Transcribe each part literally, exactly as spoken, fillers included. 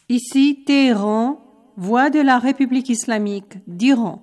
Ici Téhéran, voix de la République islamique d'Iran.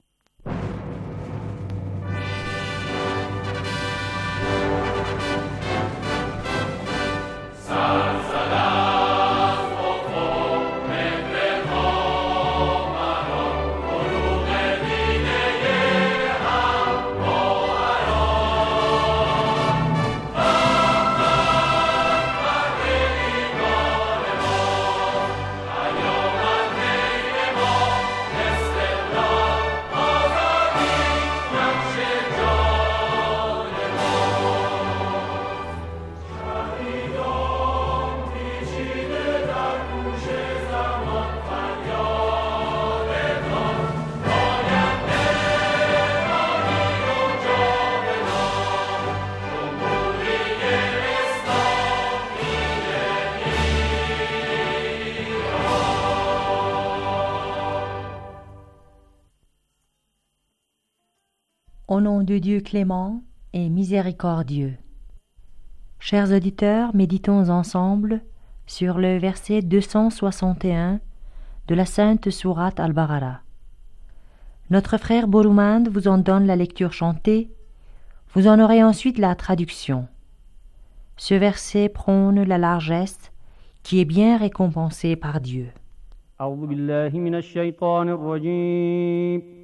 Au nom de Dieu clément et miséricordieux. Chers auditeurs, méditons ensemble sur le verset deux cent soixante et un de la Sainte Sourate Al-Baqara. Notre frère Boroumand vous en donne la lecture chantée, vous en aurez ensuite la traduction. Ce verset prône la largesse qui est bien récompensée par Dieu. أعوذ بالله من الشيطان الرجيم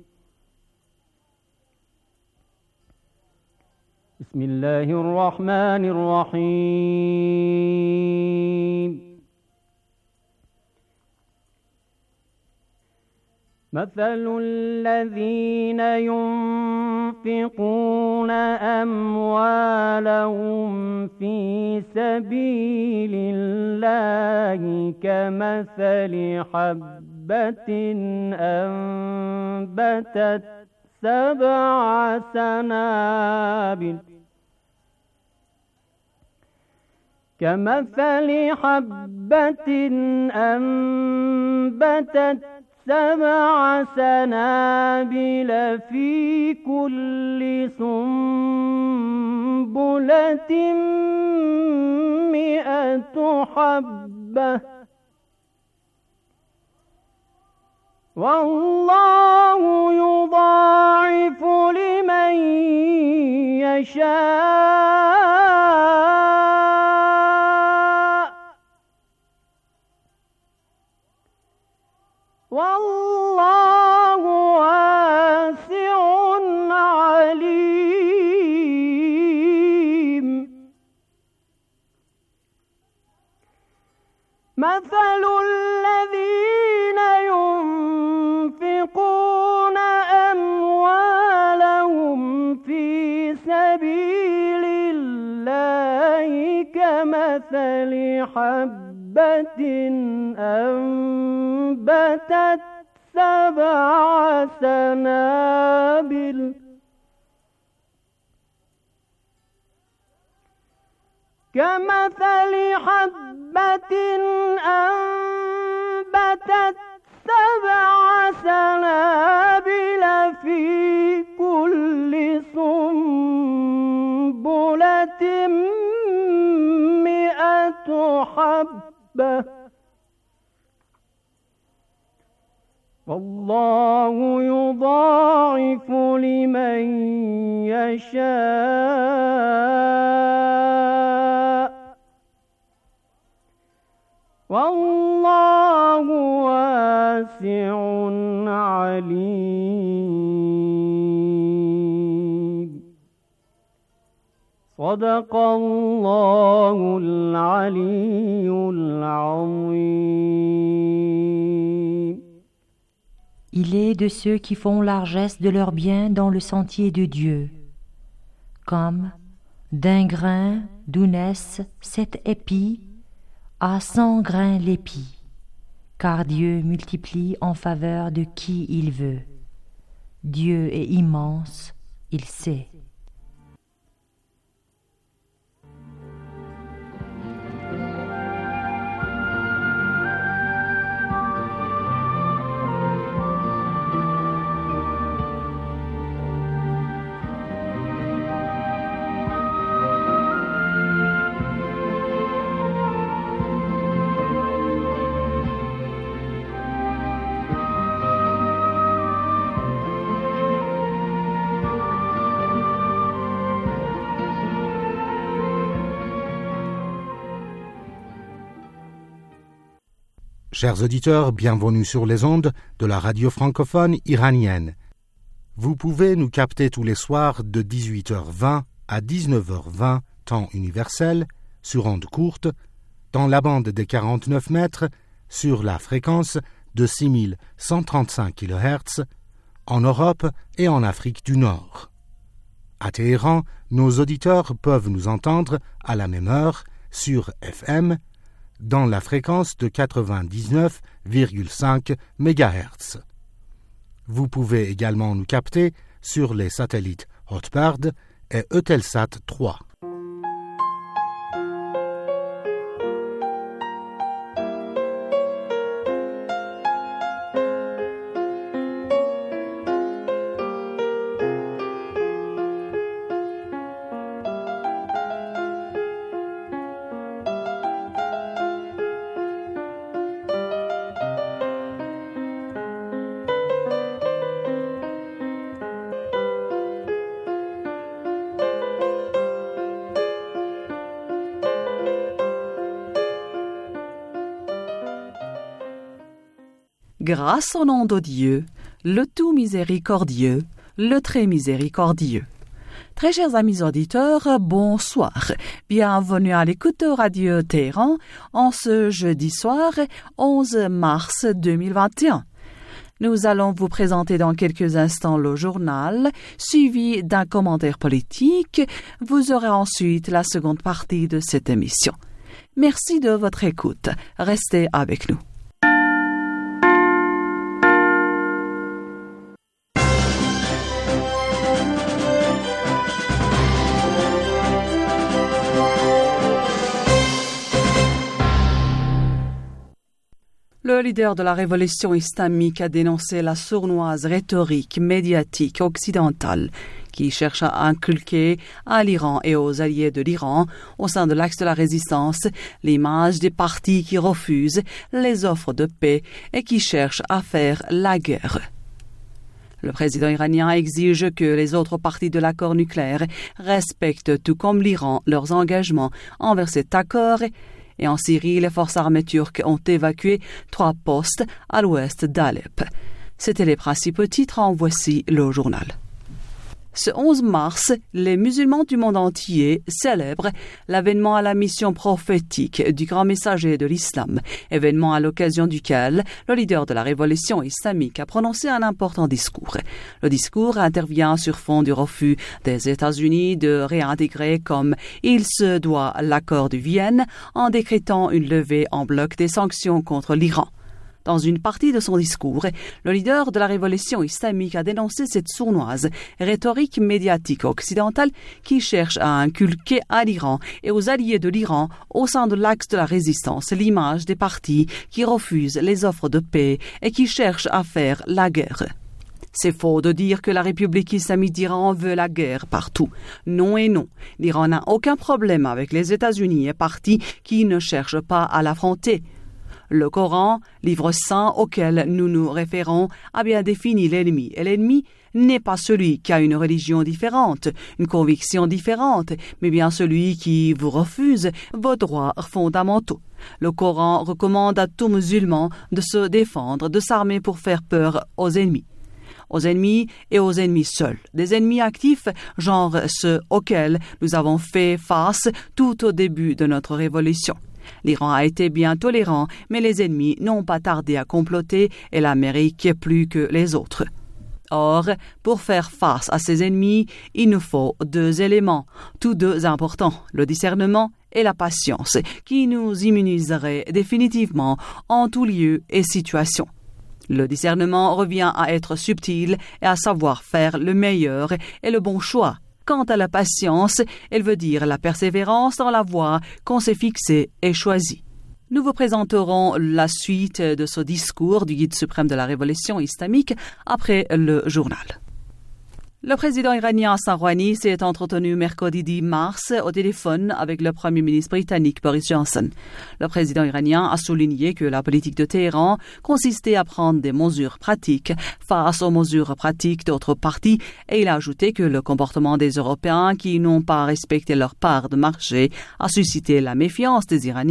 بسم الله الرحمن الرحيم مثل الذين ينفقون أموالهم في سبيل الله كمثل حبة أنبتت سبع سنابل كمثل حبة أنبتت سبع سنابل في كل سنبلة مئة حبة والله يضاعف لمن يشاء والله واسع عليم مثل الذين ينفقون أموالهم في سبيل الله كمثل حبة أنبتت سبع سنابل كمثل حبة أنبتت سبع سنابل في كل سنبلة مئة حبة والله يضاعف لمن يشاء والله واسع عليم صدق الله العلي العظيم. Il est de ceux qui font largesse de leurs biens dans le sentier de Dieu, comme d'un grain d'où naissent sept épis à cent grains l'épi, car Dieu multiplie en faveur de qui il veut. Dieu est immense, il sait. Chers auditeurs, bienvenue sur les ondes de la radio francophone iranienne. Vous pouvez nous capter tous les soirs de dix-huit heures vingt à dix-neuf heures vingt, temps universel, sur ondes courtes, dans la bande des quarante-neuf mètres, sur la fréquence de six mille cent trente-cinq kilohertz, en Europe et en Afrique du Nord. À Téhéran, nos auditeurs peuvent nous entendre à la même heure sur F M, dans la fréquence de quatre-vingt-dix-neuf virgule cinq mégahertz. Vous pouvez également nous capter sur les satellites Hotbird et Eutelsat trois. Grâce au nom de Dieu, le tout miséricordieux, le très miséricordieux. Très chers amis auditeurs, bonsoir. Bienvenue à l'écoute de Radio Téhéran en ce jeudi soir, onze mars deux mille vingt et un. Nous allons vous présenter dans quelques instants le journal, suivi d'un commentaire politique. Vous aurez ensuite la seconde partie de cette émission. Merci de votre écoute. Restez avec nous. Le leader de la révolution islamique a dénoncé la sournoise rhétorique médiatique occidentale qui cherche à inculquer à l'Iran et aux alliés de l'Iran, au sein de l'axe de la résistance, l'image des partis qui refusent les offres de paix et qui cherchent à faire la guerre. Le président iranien exige que les autres parties de l'accord nucléaire respectent, tout comme l'Iran, leurs engagements envers cet accord. Et en Syrie, les forces armées turques ont évacué trois postes à l'ouest d'Alep. C'étaient les principaux titres, en voici le journal. Ce onze mars, les musulmans du monde entier célèbrent l'avènement à la mission prophétique du grand messager de l'islam, événement à l'occasion duquel le leader de la révolution islamique a prononcé un important discours. Le discours intervient sur fond du refus des États-Unis de réintégrer comme il se doit l'accord de Vienne en décrétant une levée en bloc des sanctions contre l'Iran. Dans une partie de son discours, le leader de la révolution islamique a dénoncé cette sournoise rhétorique médiatique occidentale qui cherche à inculquer à l'Iran et aux alliés de l'Iran, au sein de l'axe de la résistance, l'image des partis qui refusent les offres de paix et qui cherchent à faire la guerre. C'est faux de dire que la République islamique d'Iran veut la guerre partout. Non et non. L'Iran n'a aucun problème avec les États-Unis et partis qui ne cherchent pas à l'affronter. Le Coran, livre saint auquel nous nous référons, a bien défini l'ennemi. Et l'ennemi n'est pas celui qui a une religion différente, une conviction différente, mais bien celui qui vous refuse vos droits fondamentaux. Le Coran recommande à tout musulman de se défendre, de s'armer pour faire peur aux ennemis. Aux ennemis et aux ennemis seuls. Des ennemis actifs, genre ceux auxquels nous avons fait face tout au début de notre révolution. L'Iran a été bien tolérant, mais les ennemis n'ont pas tardé à comploter et l'Amérique plus que les autres. Or, pour faire face à ces ennemis, il nous faut deux éléments, tous deux importants, le discernement et la patience, qui nous immuniseraient définitivement en tout lieu et situation. Le discernement revient à être subtil et à savoir faire le meilleur et le bon choix. Quant à la patience, elle veut dire la persévérance dans la voie qu'on s'est fixée et choisie. Nous vous présenterons la suite de ce discours du guide suprême de la révolution islamique après le journal. Le président iranien Hassan Rouhani s'est entretenu mercredi dix mars au téléphone avec le premier ministre britannique Boris Johnson. Le président iranien a souligné que la politique de Téhéran consistait à prendre des mesures pratiques face aux mesures pratiques d'autres partis et il a ajouté que le comportement des Européens qui n'ont pas respecté leur part de marché a suscité la méfiance des Iraniens.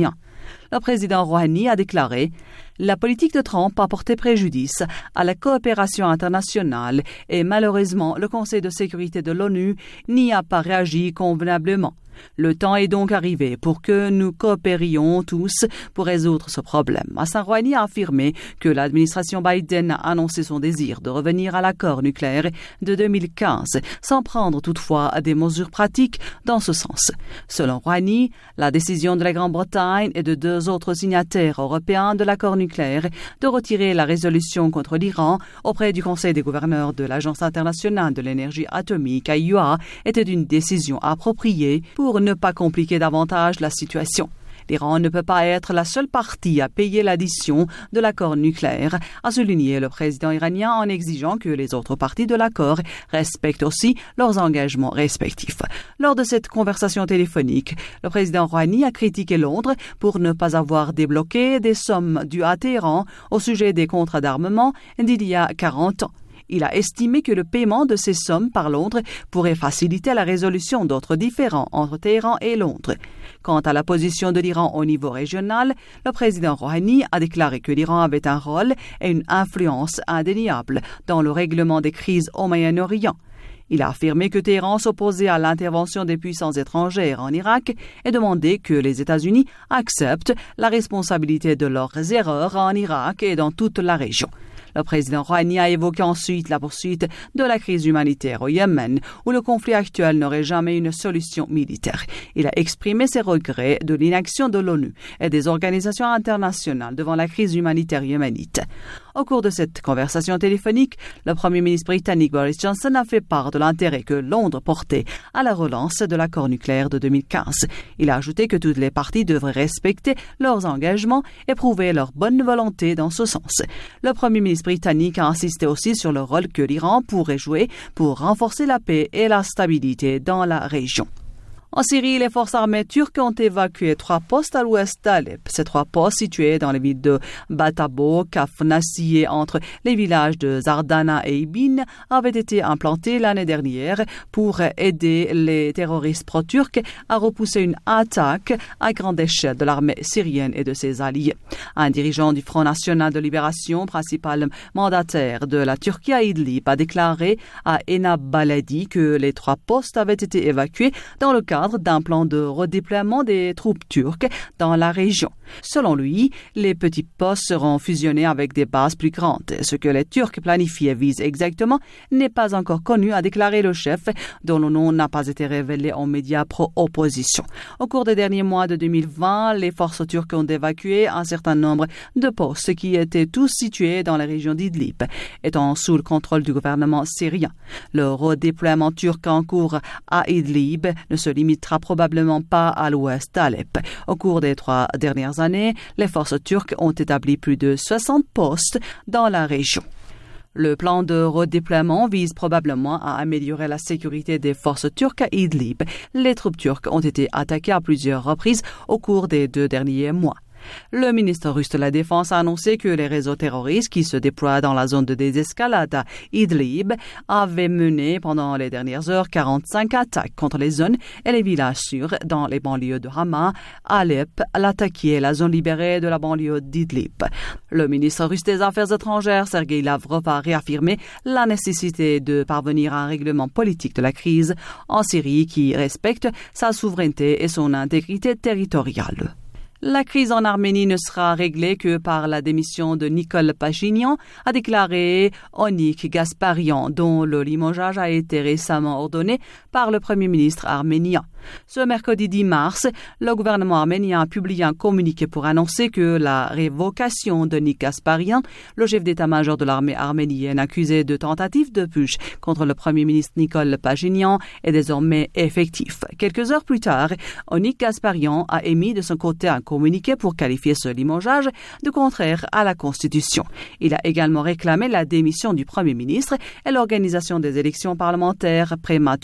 Le président Rouhani a déclaré « La politique de Trump a porté préjudice à la coopération internationale et malheureusement le Conseil de sécurité de l'ONU n'y a pas réagi convenablement. Le temps est donc arrivé pour que nous coopérions tous pour résoudre ce problème. » Hassan Rouhani a affirmé que l'administration Biden a annoncé son désir de revenir à l'accord nucléaire de deux mille quinze, sans prendre toutefois des mesures pratiques dans ce sens. Selon Rouhani, la décision de la Grande-Bretagne et de deux autres signataires européens de l'accord nucléaire de retirer la résolution contre l'Iran auprès du Conseil des gouverneurs de l'Agence internationale de l'énergie atomique A I E A était une décision appropriée pour ne pas compliquer davantage la situation. L'Iran ne peut pas être la seule partie à payer l'addition de l'accord nucléaire, a souligné le président iranien en exigeant que les autres parties de l'accord respectent aussi leurs engagements respectifs. Lors de cette conversation téléphonique, le président Rouhani a critiqué Londres pour ne pas avoir débloqué des sommes dues à Téhéran au sujet des contrats d'armement d'il y a quarante ans. Il a estimé que le paiement de ces sommes par Londres pourrait faciliter la résolution d'autres différends entre Téhéran et Londres. Quant à la position de l'Iran au niveau régional, le président Rouhani a déclaré que l'Iran avait un rôle et une influence indéniables dans le règlement des crises au Moyen-Orient. Il a affirmé que Téhéran s'opposait à l'intervention des puissances étrangères en Irak et demandé que les États-Unis acceptent la responsabilité de leurs erreurs en Irak et dans toute la région. Le président Rouhani a évoqué ensuite la poursuite de la crise humanitaire au Yémen, où le conflit actuel n'aurait jamais une solution militaire. Il a exprimé ses regrets de l'inaction de l'ONU et des organisations internationales devant la crise humanitaire yéménite. Au cours de cette conversation téléphonique, le Premier ministre britannique Boris Johnson a fait part de l'intérêt que Londres portait à la relance de l'accord nucléaire de deux mille quinze. Il a ajouté que toutes les parties devraient respecter leurs engagements et prouver leur bonne volonté dans ce sens. Le Premier ministre britannique a insisté aussi sur le rôle que l'Iran pourrait jouer pour renforcer la paix et la stabilité dans la région. En Syrie, les forces armées turques ont évacué trois postes à l'ouest d'Alep. Ces trois postes, situés dans les villes de Batabo, Kafnassi et entre les villages de Zardana et Ibin, avaient été implantés l'année dernière pour aider les terroristes pro-turcs à repousser une attaque à grande échelle de l'armée syrienne et de ses alliés. Un dirigeant du Front National de Libération, principal mandataire de la Turquie à Idlib, a déclaré à Enab Baladi que les trois postes avaient été évacués dans le cadre d'un plan de redéploiement des troupes turques dans la région. Selon lui, les petits postes seront fusionnés avec des bases plus grandes. Ce que les Turcs planifient et visent exactement n'est pas encore connu, a déclaré le chef, dont le nom n'a pas été révélé aux médias pro-opposition. Au cours des derniers mois de deux mille vingt, les forces turques ont évacué un certain nombre de postes qui étaient tous situés dans la région d'Idlib, étant sous le contrôle du gouvernement syrien. Le redéploiement turc en cours à Idlib ne se limite probablement pas à l'ouest d'Alep. Au cours des trois dernières années, les forces turques ont établi plus de soixante postes dans la région. Le plan de redéploiement vise probablement à améliorer la sécurité des forces turques à Idlib. Les troupes turques ont été attaquées à plusieurs reprises au cours des deux derniers mois. Le ministre russe de la Défense a annoncé que les réseaux terroristes qui se déploient dans la zone de désescalade à Idlib avaient mené pendant les dernières heures quarante-cinq attaques contre les zones et les villages sûrs dans les banlieues de Hama, Alep, Latakia et la zone libérée de la banlieue d'Idlib. Le ministre russe des Affaires étrangères, Sergei Lavrov, a réaffirmé la nécessité de parvenir à un règlement politique de la crise en Syrie qui respecte sa souveraineté et son intégrité territoriale. La crise en Arménie ne sera réglée que par la démission de Nikol Pachinian, a déclaré Onik Gasparian, dont le limogeage a été récemment ordonné par le Premier ministre arménien. Ce mercredi dix mars, le gouvernement arménien a publié un communiqué pour annoncer que la révocation de Nik Gasparian, le chef d'état-major de l'armée arménienne accusé de tentative de putsch contre le Premier ministre Nikol Pachinian, est désormais effectif. Quelques heures plus tard, Onik Gasparian a émis de son côté un communiqué pour qualifier ce limogeage de contraire à la Constitution. Il a également réclamé la démission du Premier ministre et l'organisation des élections parlementaires prématurées.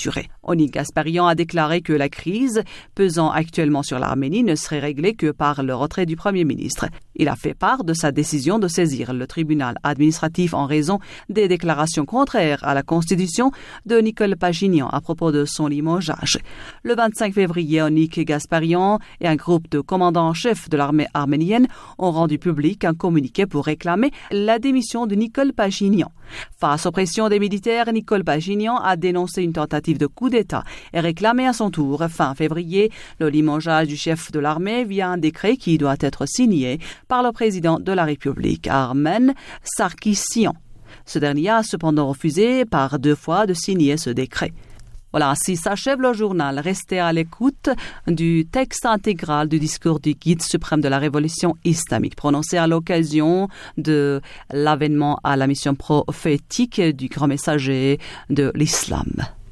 Onik Gasparian a déclaré que la crise pesant actuellement sur l'Arménie ne serait réglée que par le retrait du Premier ministre. Il a fait part de sa décision de saisir le tribunal administratif en raison des déclarations contraires à la Constitution de Nicole Pachinian à propos de son limogeage. Le vingt-cinq février, Onik Gasparian et un groupe de commandants en chef de l'armée arménienne ont rendu public un communiqué pour réclamer la démission de Nicole Pachinian. Face aux pressions des militaires, Nicole Pachinian a dénoncé une tentative de coup d'État et réclamé à son tour, fin février, le limogeage du chef de l'armée via un décret qui doit être signé par le président de la République, Armen Sarkissian. Ce dernier a cependant refusé par deux fois de signer ce décret. Voilà, ainsi s'achève le journal. Restez à l'écoute du texte intégral du discours du guide suprême de la révolution islamique, prononcé à l'occasion de l'avènement à la mission prophétique du grand messager de l'islam.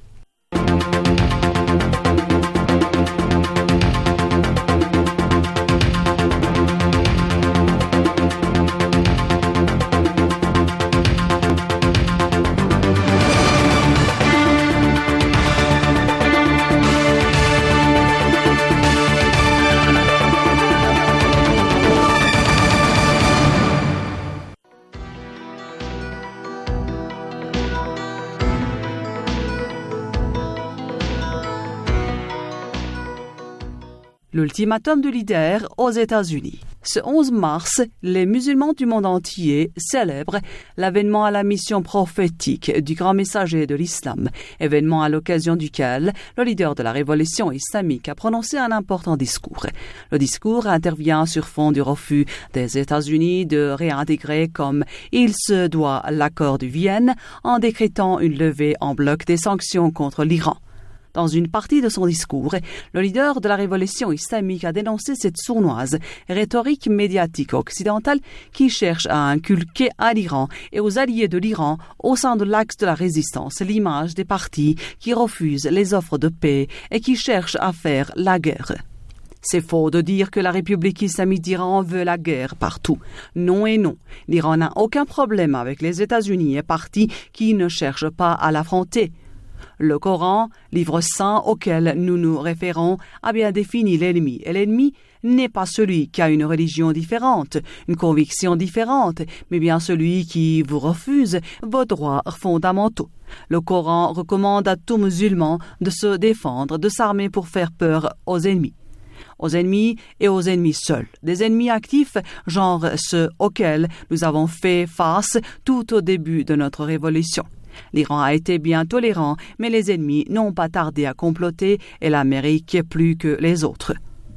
L'ultimatum du leader aux États-Unis. Ce onze mars, les musulmans du monde entier célèbrent l'avènement à la mission prophétique du grand messager de l'islam, événement à l'occasion duquel le leader de la révolution islamique a prononcé un important discours. Le discours intervient sur fond du refus des États-Unis de réintégrer comme il se doit l'accord de Vienne en décrétant une levée en bloc des sanctions contre l'Iran. Dans une partie de son discours, le leader de la révolution islamique a dénoncé cette sournoise rhétorique médiatique occidentale qui cherche à inculquer à l'Iran et aux alliés de l'Iran au sein de l'axe de la résistance l'image des partis qui refusent les offres de paix et qui cherchent à faire la guerre. C'est faux de dire que la République islamique d'Iran veut la guerre partout. Non et non. L'Iran n'a aucun problème avec les États-Unis et partis qui ne cherchent pas à l'affronter. Le Coran, livre saint auquel nous nous référons, a bien défini l'ennemi. Et l'ennemi n'est pas celui qui a une religion différente, une conviction différente, mais bien celui qui vous refuse vos droits fondamentaux. Le Coran recommande à tout musulman de se défendre, de s'armer pour faire peur aux ennemis. Aux ennemis et aux ennemis seuls. Des ennemis actifs, genre ceux auxquels nous avons fait face tout au début de notre révolution. L'Iran a été bien tolérant, mais les ennemis n'ont pas tardé à comploter et l'Amérique plus que les autres.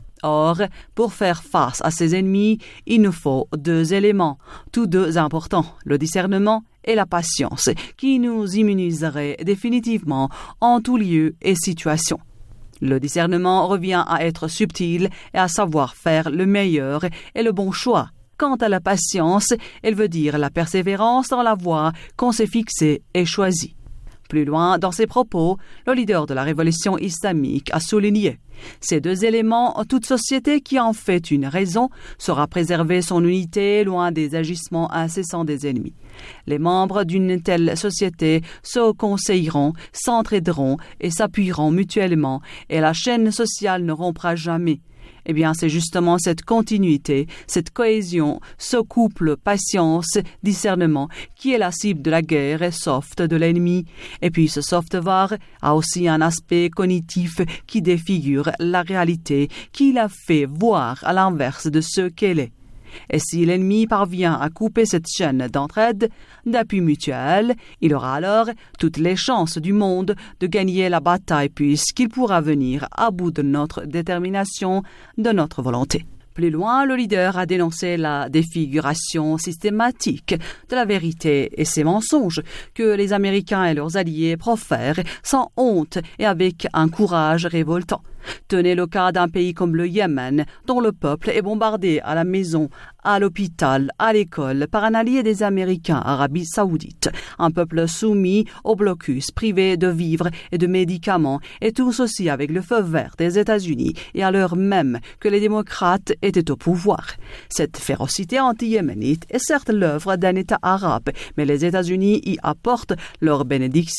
Or, pour faire face à ces ennemis, il nous faut deux éléments, tous deux importants, le discernement et la patience, qui nous immuniseraient définitivement en tout lieu et situation. Le discernement revient à être subtil et à savoir faire le meilleur et le bon choix. Quant à la patience, elle veut dire la persévérance dans la voie qu'on s'est fixée et choisie. Plus loin, dans ses propos, le leader de la révolution islamique a souligné « Ces deux éléments, toute société qui en fait une raison saura préserver son unité loin des agissements incessants des ennemis. Les membres d'une telle société se conseilleront, s'entraideront et s'appuieront mutuellement et la chaîne sociale ne rompra jamais. » Eh bien, c'est justement cette continuité, cette cohésion, ce couple patience, discernement, qui est la cible de la guerre soft de l'ennemi. Et puis, ce software a aussi un aspect cognitif qui défigure la réalité, qui la fait voir à l'inverse de ce qu'elle est. Et si l'ennemi parvient à couper cette chaîne d'entraide, d'appui mutuel, il aura alors toutes les chances du monde de gagner la bataille puisqu'il pourra venir à bout de notre détermination, de notre volonté. Plus loin, le leader a dénoncé la défiguration systématique de la vérité et ses mensonges que les Américains et leurs alliés profèrent sans honte et avec un courage révoltant. Tenez le cas d'un pays comme le Yémen, dont le peuple est bombardé à la maison, à l'hôpital, à l'école, par un allié des Américains, Arabie Saoudite. Un peuple soumis au blocus, privé de vivres et de médicaments, et tout ceci avec le feu vert des États-Unis, et à l'heure même que les démocrates étaient au pouvoir. Cette férocité anti-yéménite est certes l'œuvre d'un État arabe, mais les États-Unis y apportent leur bénédiction.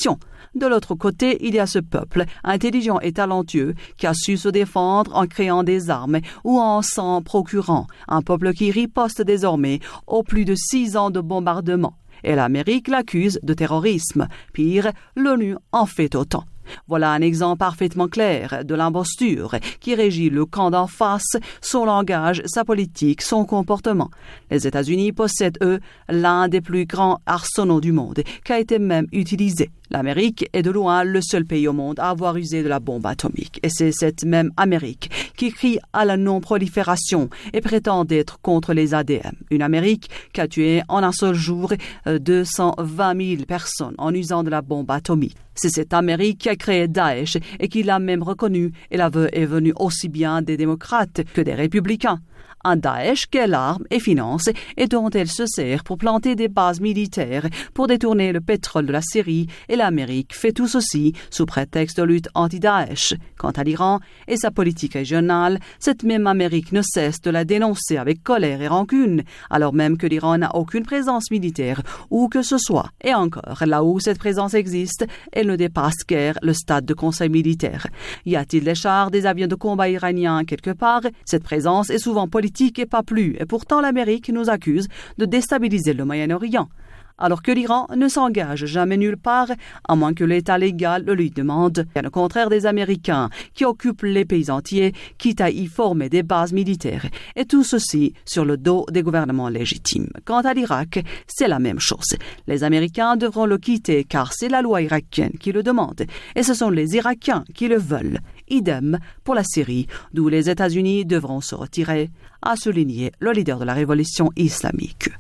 De l'autre côté, il y a ce peuple, intelligent et talentueux, qui a su se défendre en créant des armes ou en s'en procurant. Un peuple qui riposte désormais aux plus de six ans de bombardement. Et l'Amérique l'accuse de terrorisme. Pire, l'ONU en fait autant. Voilà un exemple parfaitement clair de l'imposture qui régit le camp d'en face, son langage, sa politique, son comportement. Les États-Unis possèdent, eux, l'un des plus grands arsenaux du monde, qui a été même utilisé. L'Amérique est de loin le seul pays au monde à avoir usé de la bombe atomique. Et c'est cette même Amérique qui crie à la non-prolifération et prétend être contre les A D M. Une Amérique qui a tué en un seul jour deux cent vingt mille personnes en usant de la bombe atomique. C'est cette Amérique qui a créé Daesh et qui l'a même reconnu, et l'aveu est venu aussi bien des démocrates que des républicains. Un Daesh qu'elle arme et finance et dont elle se sert pour planter des bases militaires pour détourner le pétrole de la Syrie, et l'Amérique fait tout ceci sous prétexte de lutte anti-Daesh. Quant à l'Iran et sa politique régionale, cette même Amérique ne cesse de la dénoncer avec colère et rancune, alors même que l'Iran n'a aucune présence militaire où que ce soit. Et encore, là où cette présence existe, elle ne dépasse guère le stade de conseil militaire. Y a-t-il des chars, des avions de combat iraniens quelque part? Cette présence est souvent politique et pas plus, et pourtant l'Amérique nous accuse de déstabiliser le Moyen-Orient, alors que l'Iran ne s'engage jamais nulle part, à moins que l'État légal le lui demande, bien au contraire des Américains qui occupent les pays entiers, quitte à y former des bases militaires, et tout ceci sur le dos des gouvernements légitimes. Quant à l'Irak, c'est la même chose. Les Américains devront le quitter car c'est la loi irakienne qui le demande, et ce sont les Irakiens qui le veulent. Idem pour la Syrie, d'où les États-Unis devront se retirer, a souligné le leader de la révolution islamique.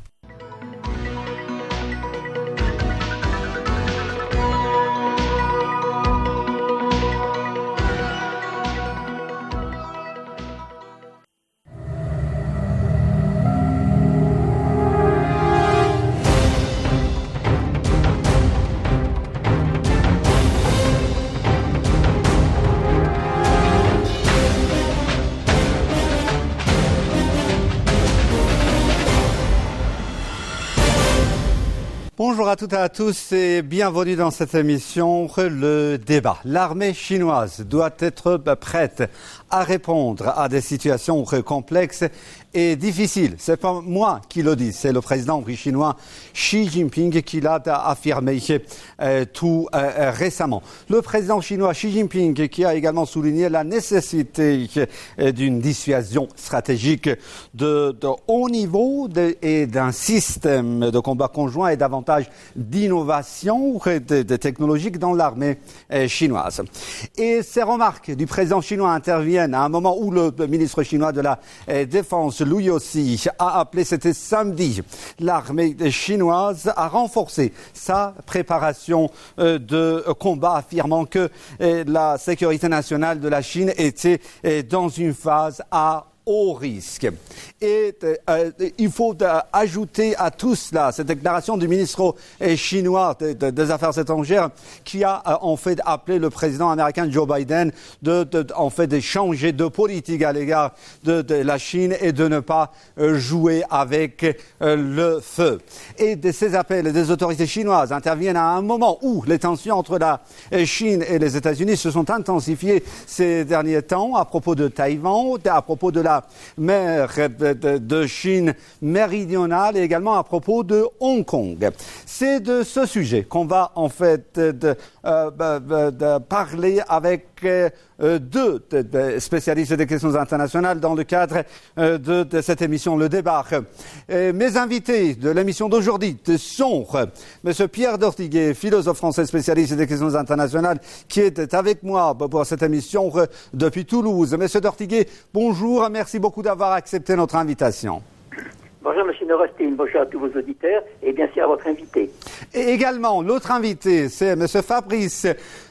Bonjour à toutes et à tous et bienvenue dans cette émission, le débat. L'armée chinoise doit être prête à répondre à des situations complexes et difficiles. C'est pas moi qui le dis, c'est le président chinois Xi Jinping qui l'a affirmé euh, tout euh, récemment. Le président chinois Xi Jinping qui a également souligné la nécessité euh, d'une dissuasion stratégique de, de haut niveau de, et d'un système de combat conjoint et davantage d'innovation de, de technologique dans l'armée euh, chinoise. Et ces remarques du président chinois interviennent à un moment où le, le ministre chinois de la euh, Défense, lui aussi, a appelé, c'était samedi, l'armée chinoise à renforcer sa préparation euh, de combat, affirmant que euh, la sécurité nationale de la Chine était euh, dans une phase à haut risque. Et euh, il faut euh, ajouter à tout cela cette déclaration du ministre euh, chinois de, de, des Affaires étrangères qui a euh, en fait appelé le président américain Joe Biden de, de, en fait, de changer de politique à l'égard de, de la Chine et de ne pas euh, jouer avec euh, le feu. Et de ces appels des autorités chinoises interviennent à un moment où les tensions entre la Chine et les États-Unis se sont intensifiées ces derniers temps à propos de Taïwan, à propos de la mer de, de Chine méridionale et également à propos de Hong Kong. C'est de ce sujet qu'on va en fait de, euh, de, de parler avec euh, deux de, de spécialistes des questions internationales dans le cadre euh, de, de cette émission Le Débat. Et mes invités de l'émission d'aujourd'hui sont M. Pierre Dortiguet, philosophe français spécialiste des questions internationales, qui est avec moi pour cette émission depuis Toulouse. M. Dortiguet, bonjour, merci beaucoup d'avoir accepté notre invitation. Bonjour M. Norostin, bonjour à tous vos auditeurs et bien sûr à votre invité. Et également, l'autre invité, c'est M. Fabrice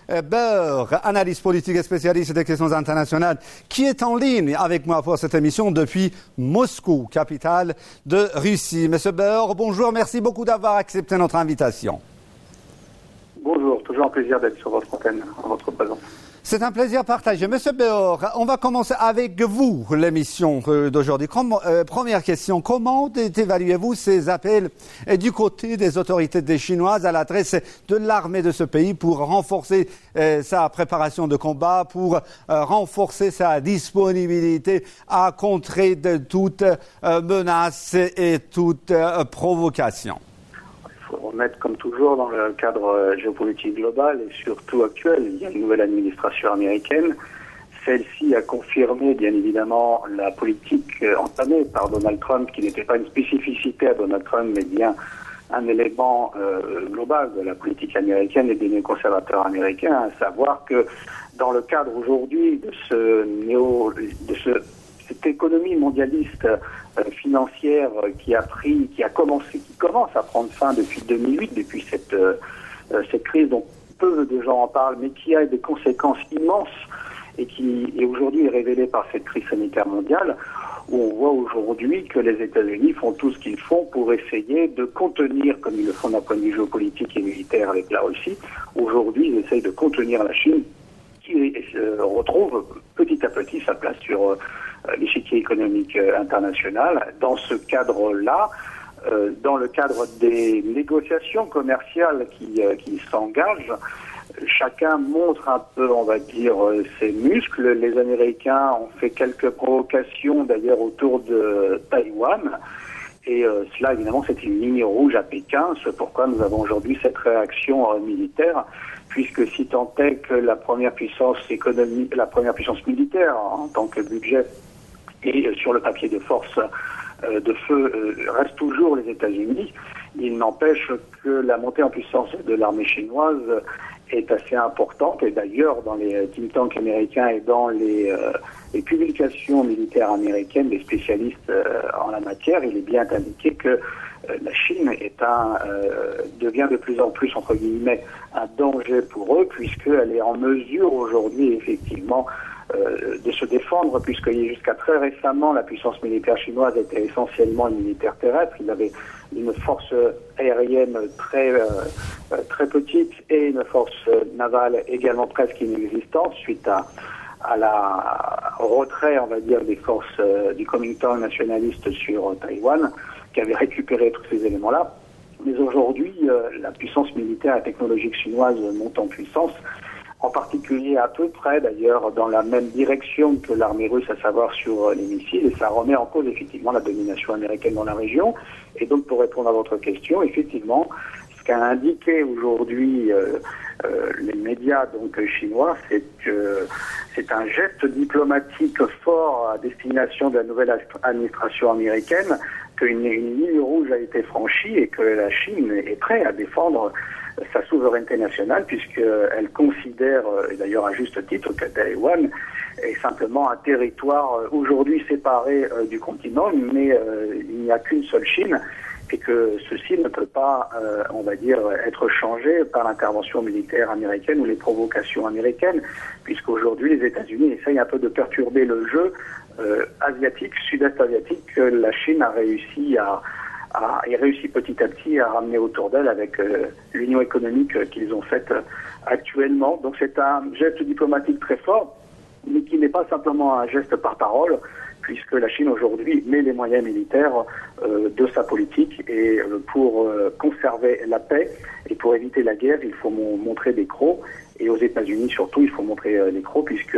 Beur, analyste politique et spécialiste des questions internationales, qui est en ligne avec moi pour cette émission depuis Moscou, capitale de Russie. M. Beur, bonjour, merci beaucoup d'avoir accepté notre invitation. Bonjour, toujours un plaisir d'être sur votre antenne, en votre présence. C'est un plaisir partagé. Monsieur Béor, on va commencer avec vous l'émission d'aujourd'hui. Euh, première question, comment évaluez-vous ces appels et du côté des autorités des Chinoises à l'adresse de l'armée de ce pays pour renforcer euh, sa préparation de combat, pour euh, renforcer sa disponibilité à contrer de toute euh, menace et toute euh, provocation? Il faut remettre, comme toujours, dans le cadre géopolitique global et surtout actuel. Il y a une nouvelle administration américaine. Celle-ci a confirmé, bien évidemment, la politique entamée par Donald Trump, qui n'était pas une spécificité à Donald Trump, mais bien un élément euh, global de la politique américaine et des néoconservateurs américains, à savoir que dans le cadre aujourd'hui de ce néo, de ce cette économie mondialiste euh, financière euh, qui a pris, qui a commencé, qui commence à prendre fin depuis deux mille huit, depuis cette euh, cette crise dont peu de gens en parlent, mais qui a des conséquences immenses et qui est aujourd'hui révélée par cette crise sanitaire mondiale, où on voit aujourd'hui que les États-Unis font tout ce qu'ils font pour essayer de contenir, comme ils le font d'un point de vue géopolitique et militaire avec la Russie. Aujourd'hui, ils essayent de contenir la Chine, qui euh, retrouve petit à petit sa place sur euh, l'échiquier économique euh, international. Dans ce cadre-là, euh, dans le cadre des négociations commerciales qui, euh, qui s'engagent, chacun montre un peu, on va dire, euh, ses muscles. Les Américains ont fait quelques provocations, d'ailleurs, autour de Taïwan. Et euh, cela, évidemment, c'est une ligne rouge à Pékin. C'est pourquoi nous avons aujourd'hui cette réaction euh, militaire, puisque si tant est que la première puissance économique, la première puissance militaire en tant que budget et euh, sur le papier de force euh, de feu euh, reste toujours les États-Unis, il n'empêche que la montée en puissance de l'armée chinoise est assez importante. Et d'ailleurs, dans les think tanks américains et dans les, euh, les publications militaires américaines, les spécialistes euh, en la matière, il est bien indiqué que euh, la Chine est un, euh, devient de plus en plus, entre guillemets, un danger pour eux, puisqu'elle est en mesure aujourd'hui, effectivement, euh, de se défendre, puisque jusqu'à très récemment, la puissance militaire chinoise était essentiellement une militaire terrestre. Il avait une force aérienne très euh, très petite et une force navale également presque inexistante suite à, à la au retrait, on va dire, des forces euh, du Kuomintang nationaliste sur Taïwan, qui avait récupéré tous ces éléments-là. Mais aujourd'hui, euh, la puissance militaire et technologique chinoise monte en puissance, en particulier à peu près d'ailleurs dans la même direction que l'armée russe, à savoir sur les missiles, et ça remet en cause effectivement la domination américaine dans la région. Et donc, pour répondre à votre question, effectivement, ce qu'a indiqué aujourd'hui euh, euh, les médias donc chinois, c'est que c'est un geste diplomatique fort à destination de la nouvelle administration américaine, qu'une une ligne rouge a été franchie et que la Chine est prête à défendre sa souveraineté nationale, puisqu'elle considère, et d'ailleurs à juste titre, que Taïwan est simplement un territoire aujourd'hui séparé euh, du continent, mais euh, il n'y a qu'une seule Chine, et que ceci ne peut pas, euh, on va dire, être changé par l'intervention militaire américaine ou les provocations américaines, puisqu'aujourd'hui les États-Unis essayent un peu de perturber le jeu euh, asiatique, sud-est asiatique, que la Chine a réussi à a réussi petit à petit à ramener autour d'elle avec euh, l'union économique euh, qu'ils ont faite euh, actuellement. Donc c'est un geste diplomatique très fort, mais qui n'est pas simplement un geste par parole, puisque la Chine aujourd'hui met les moyens militaires euh, de sa politique, et euh, pour euh, conserver la paix et pour éviter la guerre, il faut mon- montrer des crocs, et aux États-Unis surtout, il faut montrer euh, des crocs, puisque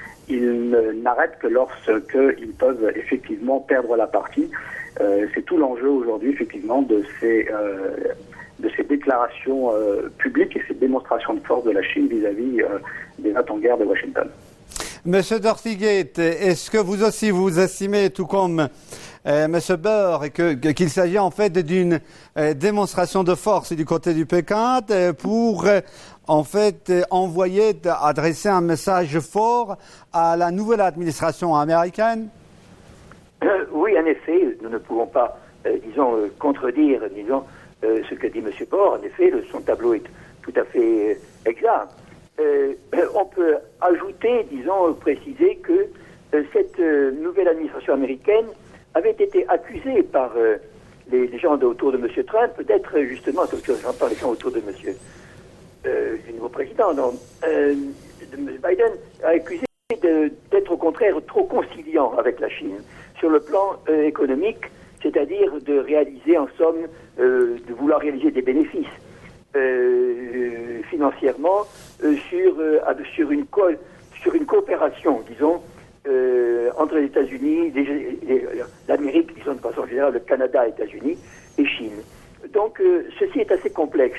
ils ne- n'arrêtent que lorsqu'ils peuvent effectivement perdre la partie. Euh, c'est tout l'enjeu aujourd'hui, effectivement, de ces, euh, de ces déclarations euh, publiques et ces démonstrations de force de la Chine vis-à-vis euh, des notes en guerre de Washington. Monsieur Dortigate, est-ce que vous aussi vous estimez, tout comme euh, Monsieur Burr, que, que- qu'il s'agit en fait d'une euh, démonstration de force du côté du Pékin euh, pour euh, en fait euh, envoyer, d- adresser un message fort à la nouvelle administration américaine? Euh, oui, en effet, nous ne pouvons pas, euh, disons, euh, contredire, disons, euh, ce que dit M. Bord. En effet, le- son tableau est tout à fait euh, exact. Euh, on peut ajouter, disons, euh, préciser que euh, cette euh, nouvelle administration américaine avait été accusée par euh, les, les gens de- autour de M. Trump, peut-être euh, justement, parce que j'entends les gens autour de M. Euh, du nouveau président, non, euh, M. Biden a accusé de, d'être au contraire trop conciliant avec la Chine sur le plan euh, économique, c'est-à-dire de réaliser en somme, euh, de vouloir réaliser des bénéfices euh, financièrement euh, sur, euh, sur, une co- sur une coopération, disons, euh, entre les États-Unis, les, les, l'Amérique, disons de façon générale, le Canada, États-Unis et Chine. Donc euh, ceci est assez complexe.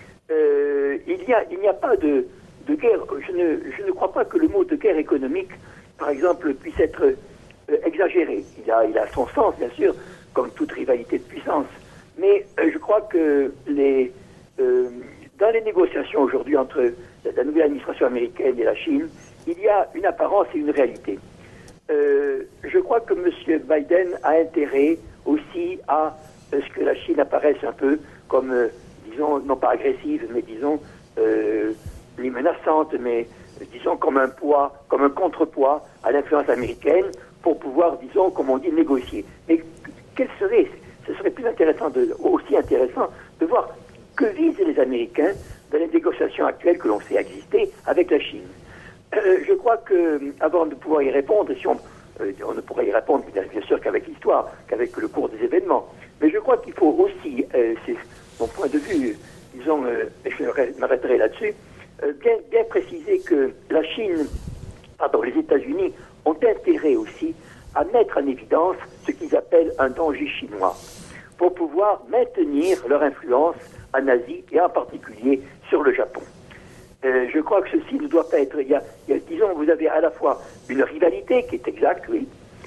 Euh, il y a, il n'y a pas de, de guerre. Je ne, je ne crois pas que le mot de guerre économique, par exemple, puisse être euh, exagéré. Il a, il a son sens, bien sûr, comme toute rivalité de puissance. Mais euh, je crois que les, euh, dans les négociations aujourd'hui entre la nouvelle administration américaine et la Chine, il y a une apparence et une réalité. Euh, je crois que M. Biden a intérêt aussi à euh, ce que la Chine apparaisse un peu comme, euh, disons, non pas agressive, mais disons, euh, les menaçante, mais euh, disons comme un poids, comme un contrepoids à l'influence américaine pour pouvoir, disons, comme on dit, négocier. Mais quel serait, ce serait plus intéressant, de, aussi intéressant de voir que visent les Américains dans les négociations actuelles que l'on sait exister avec la Chine. Euh, je crois que, avant de pouvoir y répondre, si on, euh, on ne pourrait y répondre bien sûr qu'avec l'histoire, qu'avec le cours des événements, mais je crois qu'il faut aussi, euh, c'est mon point de vue, disons, euh, je m'arrêterai là-dessus, euh, bien, bien préciser que la Chine, pardon, les États-Unis ont intérêt aussi à mettre en évidence ce qu'ils appellent un danger chinois, pour pouvoir maintenir leur influence en Asie et en particulier sur le Japon. Euh, je crois que ceci ne doit pas être... Il y a, il y a, disons, vous avez à la fois une rivalité qui est exacte, oui,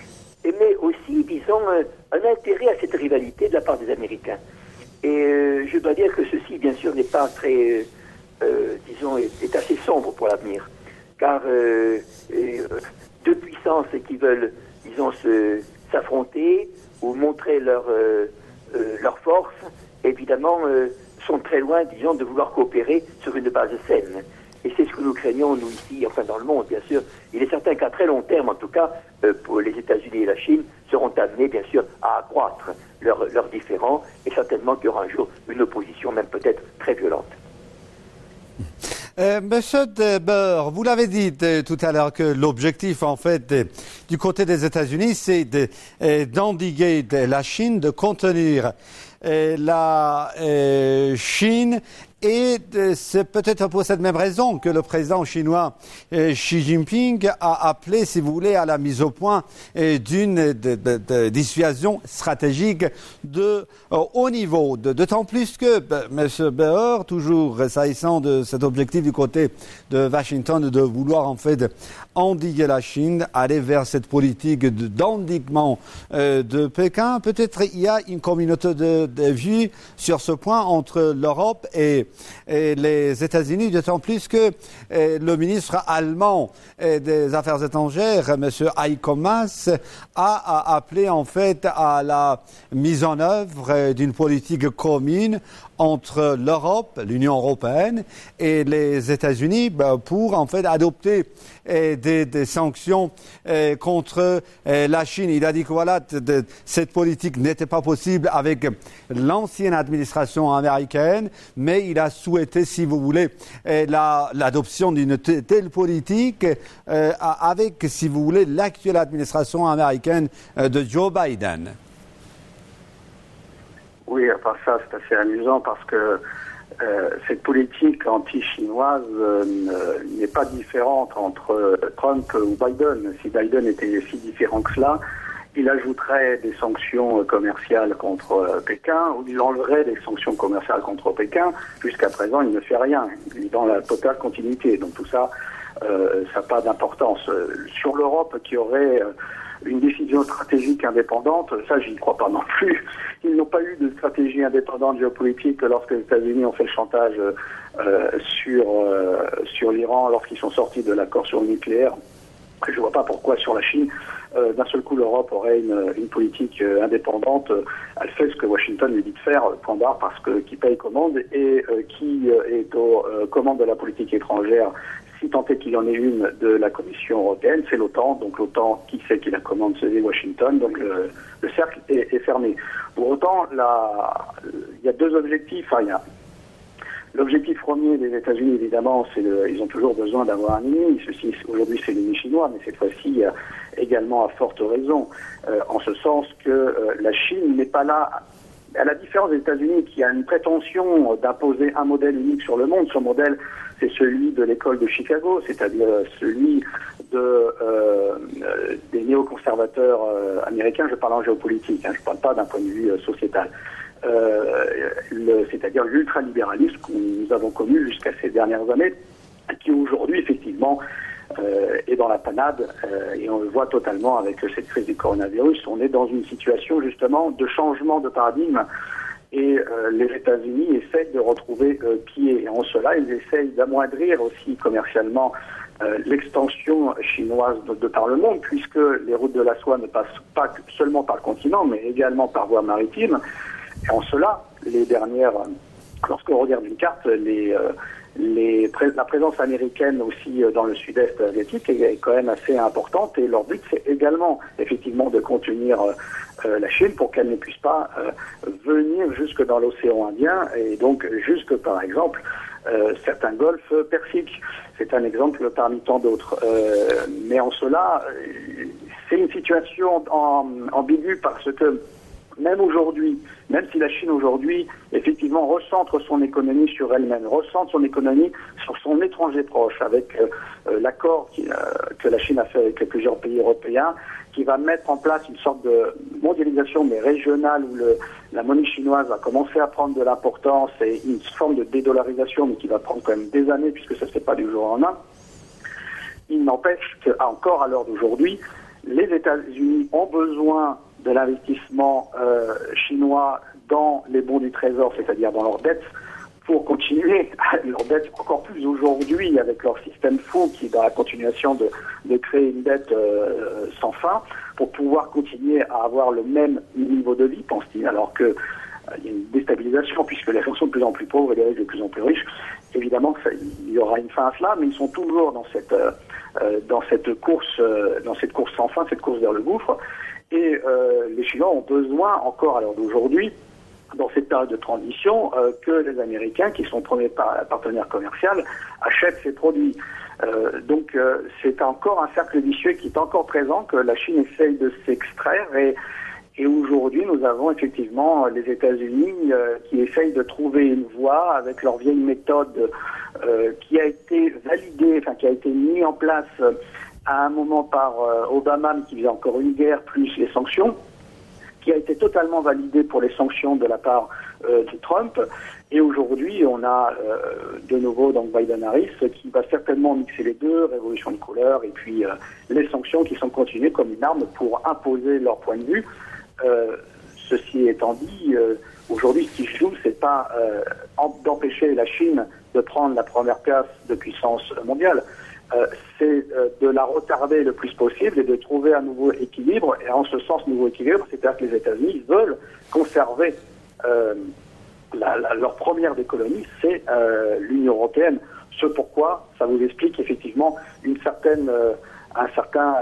mais aussi, disons, un, un intérêt à cette rivalité de la part des Américains. Et euh, je dois dire que ceci, bien sûr, n'est pas très... Euh, disons, est, est assez sombre pour l'avenir. Car euh, euh, deux puissances qui veulent, disons, se, s'affronter ou montrer leur, euh, euh, leur force, évidemment... Euh, sont très loin, disons, de vouloir coopérer sur une base saine. Et c'est ce que nous craignons, nous, ici, enfin dans le monde, bien sûr. Il est certain qu'à très long terme, en tout cas, euh, pour les États-Unis et la Chine, seront amenés, bien sûr, à accroître leurs leurs différends, et certainement qu'il y aura un jour une opposition, même peut-être très violente. Euh, Monsieur de Boer, vous l'avez dit de, tout à l'heure que l'objectif, en fait, de, du côté des États-Unis, c'est de, euh, d'endiguer de la Chine, de contenir euh, la euh, Chine. Et euh, c'est peut-être pour cette même raison que le président chinois euh, Xi Jinping a appelé, si vous voulez, à la mise au point euh, d'une de, de, de dissuasion stratégique de euh, haut niveau. De, d'autant plus que bah, M. Boer, toujours s'agissant de cet objectif du côté de Washington de vouloir en fait endiguer la Chine, aller vers cette politique de, d'endiguement euh, de Pékin, peut-être il y a une communauté de, de vues sur ce point entre l'Europe et Et les États-Unis, d'autant plus que eh, le ministre allemand eh, des Affaires étrangères, M. Heiko Maas, a, a appelé en fait à la mise en œuvre eh, d'une politique commune entre l'Europe, l'Union européenne et les États-Unis bah, pour en fait adopter eh, des, des sanctions eh, contre eh, la Chine. Il a dit que voilà, de, de, cette politique n'était pas possible avec l'ancienne administration américaine, mais il a souhaité, si vous voulez, eh, la, l'adoption d'une t- telle politique eh, avec, si vous voulez, l'actuelle administration américaine eh, de Joe Biden. Oui, à part ça, c'est assez amusant parce que euh, cette politique anti-chinoise euh, n'est pas différente entre Trump ou Biden. Si Biden était si différent que cela, il ajouterait des sanctions commerciales contre Pékin ou il enleverait des sanctions commerciales contre Pékin. Jusqu'à présent, il ne fait rien. Il est dans la totale continuité. Donc tout ça, euh, ça n'a pas d'importance. Sur l'Europe qui aurait une décision stratégique indépendante, ça, j'y crois pas non plus. Ils n'ont pas eu de stratégie indépendante géopolitique lorsque les États-Unis ont fait le chantage euh, sur euh, sur l'Iran lorsqu'ils sont sortis de l'accord sur le nucléaire. Je ne vois pas pourquoi sur la Chine, euh, d'un seul coup, l'Europe aurait une, une politique euh, indépendante. Elle fait ce que Washington lui dit de faire, point barre, parce que qui paye commande et euh, qui euh, est aux euh, commandes de la politique étrangère. Si tant est qu'il y en ait une de la Commission européenne, c'est l'OTAN. Donc l'OTAN, qui sait qui la commande, c'est Washington. Donc le, le cercle est, est fermé. Pour autant, il y a deux objectifs. Enfin, il y a L'objectif premier des États-Unis, évidemment, c'est le, ils ont toujours besoin d'avoir un ennemi. Ceci, aujourd'hui, c'est l'ennemi chinois, mais cette fois-ci, euh, également à forte raison, euh, en ce sens que euh, la Chine n'est pas là. À la différence des États-Unis, qui a une prétention d'imposer un modèle unique sur le monde, ce modèle, c'est celui de l'école de Chicago, c'est-à-dire celui de, euh, des néoconservateurs euh, américains. Je parle en géopolitique, hein, je ne parle pas d'un point de vue euh, sociétal. Euh, le, c'est-à-dire l'ultralibéralisme que nous avons connu jusqu'à ces dernières années, qui aujourd'hui, effectivement, euh, est dans la panade, euh, et on le voit totalement avec cette crise du coronavirus. On est dans une situation, justement, de changement de paradigme, et euh, les États-Unis essayent de retrouver euh, pied. Et en cela, ils essayent d'amoindrir aussi commercialement euh, l'extension chinoise de, de par le monde, puisque les routes de la soie ne passent pas seulement par le continent, mais également par voie maritime. Et en cela, les dernières, lorsqu'on regarde une carte, les, euh, les, la présence américaine aussi dans le sud-est asiatique est quand même assez importante, et leur but, c'est également effectivement de contenir euh, la Chine pour qu'elle ne puisse pas euh, venir jusque dans l'océan Indien, et donc jusque, par exemple, euh, certains golfs persiques. C'est un exemple parmi tant d'autres. Euh, mais en cela, c'est une situation en, ambiguë, parce que même aujourd'hui, même si la Chine aujourd'hui, effectivement, recentre son économie sur elle-même, recentre son économie sur son étranger proche, avec euh, l'accord qui, euh, que la Chine a fait avec plusieurs pays européens, qui va mettre en place une sorte de mondialisation, mais régionale, où le, la monnaie chinoise va commencer à prendre de l'importance, et une forme de dédollarisation, mais qui va prendre quand même des années, puisque ça ne se fait pas du jour au lendemain. Il n'empêche qu'encore à l'heure d'aujourd'hui, les États-Unis ont besoin de l'investissement euh, chinois dans les bons du trésor, c'est-à-dire dans leurs dettes, pour continuer leurs dettes encore plus aujourd'hui avec leur système fou qui est dans la continuation de, de créer une dette euh, sans fin, pour pouvoir continuer à avoir le même niveau de vie, pense-t-il, alors que euh, il y a une déstabilisation puisque les gens sont de plus en plus pauvres et les riches de plus en plus riches. Évidemment, ça, il y aura une fin à cela, mais ils sont toujours dans cette euh, dans cette course euh, dans cette course sans fin, cette course vers le gouffre. Et euh, les Chinois ont besoin, encore à l'heure d'aujourd'hui, dans cette période de transition, euh, que les Américains, qui sont premiers par- partenaires commerciaux, achètent ces produits. Euh, donc euh, c'est encore un cercle vicieux qui est encore présent, que la Chine essaye de s'extraire. Et, et aujourd'hui, nous avons effectivement les États-Unis euh, qui essayent de trouver une voie avec leur vieille méthode euh, qui a été validée, enfin qui a été mise en place euh, à un moment par euh, Obama, qui faisait encore une guerre, plus les sanctions, qui a été totalement validée pour les sanctions de la part euh, de Trump. Et aujourd'hui, on a euh, de nouveau donc Biden-Harris qui va certainement mixer les deux, révolution de couleur, et puis euh, les sanctions qui sont continuées comme une arme pour imposer leur point de vue. Euh, ceci étant dit, euh, aujourd'hui, ce qui se joue, c'est pas euh, d'empêcher la Chine de prendre la première place de puissance mondiale. Euh, c'est euh, de la retarder le plus possible et de trouver un nouveau équilibre. Et en ce sens, nouveau équilibre, c'est-à-dire que les États-Unis veulent conserver euh, la, la, leur première des colonies, c'est euh, l'Union européenne. Ce pourquoi, ça vous explique effectivement une certaine, euh, un certain,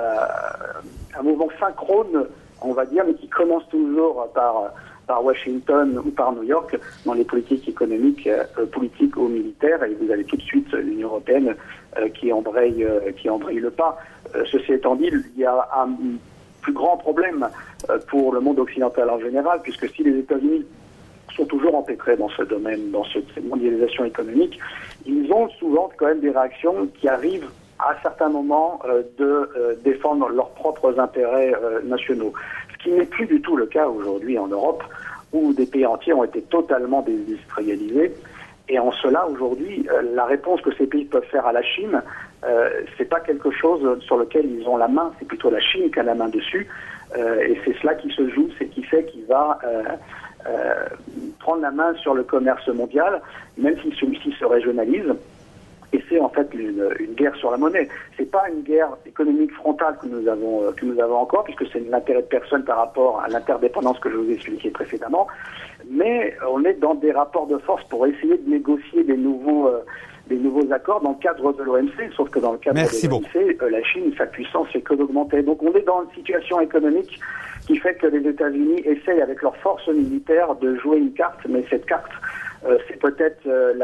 euh, un mouvement synchrone, on va dire, mais qui commence toujours par par Washington ou par New York dans les politiques économiques, euh, politiques ou militaires, et vous avez tout de suite l'Union européenne euh, qui embraye, euh, qui embraye le pas. Euh, ceci étant dit, il y a un plus grand problème euh, pour le monde occidental en général, puisque si les États-Unis sont toujours empêtrés dans ce domaine, dans ce, cette mondialisation économique, ils ont souvent quand même des réactions qui arrivent à certains moments euh, de euh, défendre leurs propres intérêts euh, nationaux. Ce qui n'est plus du tout le cas aujourd'hui en Europe, où des pays entiers ont été totalement désindustrialisés. Et en cela, aujourd'hui, euh, la réponse que ces pays peuvent faire à la Chine, euh, c'est pas quelque chose sur lequel ils ont la main, c'est plutôt la Chine qui a la main dessus. Euh, et c'est cela qui se joue, c'est qui fait qu'il va euh, euh, prendre la main sur le commerce mondial, même si celui-ci se régionalise. Et c'est en fait une, une guerre sur la monnaie. C'est pas une guerre économique frontale que nous avons que nous avons encore, puisque c'est l'intérêt de personne par rapport à l'interdépendance que je vous ai expliqué précédemment. Mais on est dans des rapports de force pour essayer de négocier des nouveaux euh, des nouveaux accords dans le cadre de l'O M C. Sauf que dans le cadre Merci de l'O M C, euh, la Chine, sa puissance fait que d'augmenter. Donc on est dans une situation économique qui fait que les États-Unis essayent avec leurs forces militaires de jouer une carte, mais cette carte, euh, c'est peut-être euh, la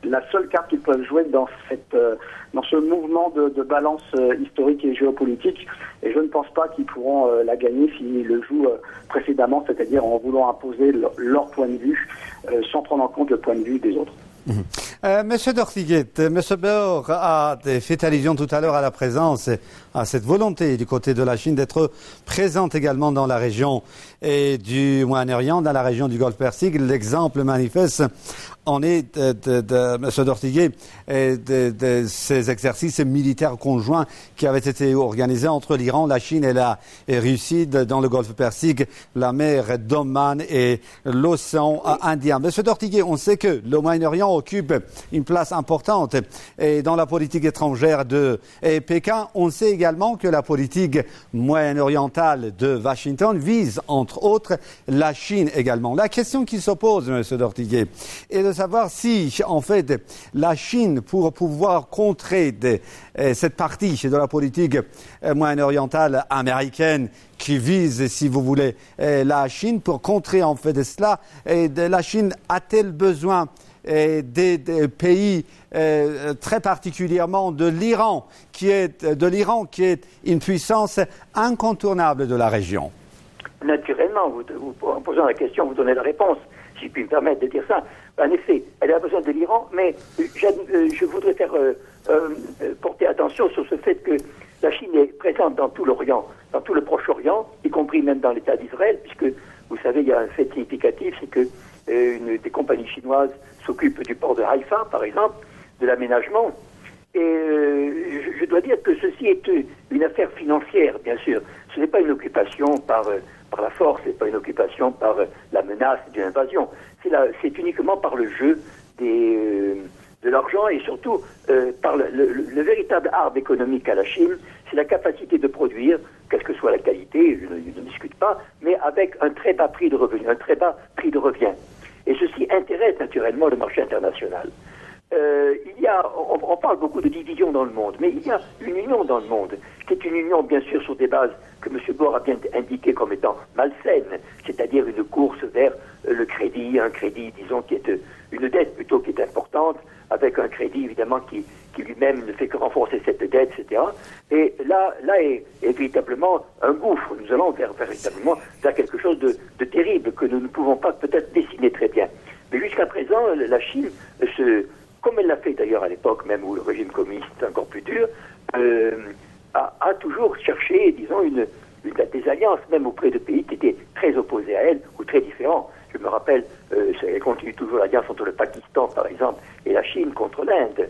la seule carte qu'ils peuvent jouer dans cette euh, dans ce mouvement de, de balance euh, historique et géopolitique. Et je ne pense pas qu'ils pourront euh, la gagner s'ils le jouent euh, précédemment, c'est-à-dire en voulant imposer leur, leur point de vue euh, sans prendre en compte le point de vue des autres. Mmh. Euh, Monsieur Dortiguet, Monsieur Bor a fait allusion tout à l'heure à la présence, à cette volonté du côté de la Chine d'être présente également dans la région et du Moyen-Orient, dans la région du Golfe Persique. L'exemple manifeste en est de, de, de Monsieur Dortiguet et de, de ces exercices militaires conjoints qui avaient été organisés entre l'Iran, la Chine et la et Russie dans le Golfe Persique, la mer d'Oman et l'océan Indien. Monsieur Dortiguet, on sait que le Moyen-Orient occupe une place importante et dans la politique étrangère de et Pékin. On sait également que la politique moyen-orientale de Washington vise, entre autres, la Chine également. La question qui s'oppose, Monsieur Dortiguet, est de savoir si, en fait, la Chine, pour pouvoir contrer de, euh, cette partie de la politique euh, moyen-orientale américaine qui vise, si vous voulez, euh, la Chine, pour contrer en fait de cela, et de la Chine a-t-elle besoin euh, des, des pays euh, très particulièrement de l'Iran, qui est de l'Iran, qui est une puissance incontournable de la région? Naturellement, vous, vous, en posant la question, vous donnez la réponse, si je puis me permettre de dire ça. En effet, elle a besoin de l'Iran, mais je, je voudrais faire euh, euh, porter attention sur ce fait que la Chine est présente dans tout l'Orient, dans tout le Proche-Orient, y compris même dans l'État d'Israël, puisque, vous savez, il y a un fait significatif, c'est que euh, une des compagnies chinoises s'occupe du port de Haïfa, par exemple, de l'aménagement. Et euh, je, je dois dire que ceci est une affaire financière, bien sûr. Ce n'est pas une occupation par... Euh, par la force, ce n'est pas une occupation par euh, la menace d'une invasion. C'est, la, c'est uniquement par le jeu des, euh, de l'argent et surtout euh, par le, le, le véritable arbre économique à la Chine, c'est la capacité de produire, quelle que soit la qualité, je ne, je ne discute pas, mais avec un très bas prix de revenu, un très bas prix de revient. Et ceci intéresse naturellement le marché international. Euh, il y a, on, on parle beaucoup de division dans le monde, mais il y a une union dans le monde, qui est une union bien sûr sur des bases que M. Bor a bien indiquées comme étant malsaines, c'est-à-dire une course vers le crédit, un crédit, disons, qui est une dette plutôt qui est importante, avec un crédit évidemment qui, qui lui-même ne fait que renforcer cette dette, et cetera. Et là, là est, est véritablement un gouffre. Nous allons vers, véritablement vers quelque chose de, de terrible que nous ne pouvons pas peut-être dessiner très bien. Mais jusqu'à présent, la Chine se... comme elle l'a fait d'ailleurs à l'époque même où le régime communiste était encore plus dur, euh, a, a toujours cherché, disons, une, une, des alliances, même auprès de pays qui étaient très opposés à elle ou très différents. Je me rappelle, euh, elle continue toujours l'alliance entre le Pakistan, par exemple, et la Chine contre l'Inde.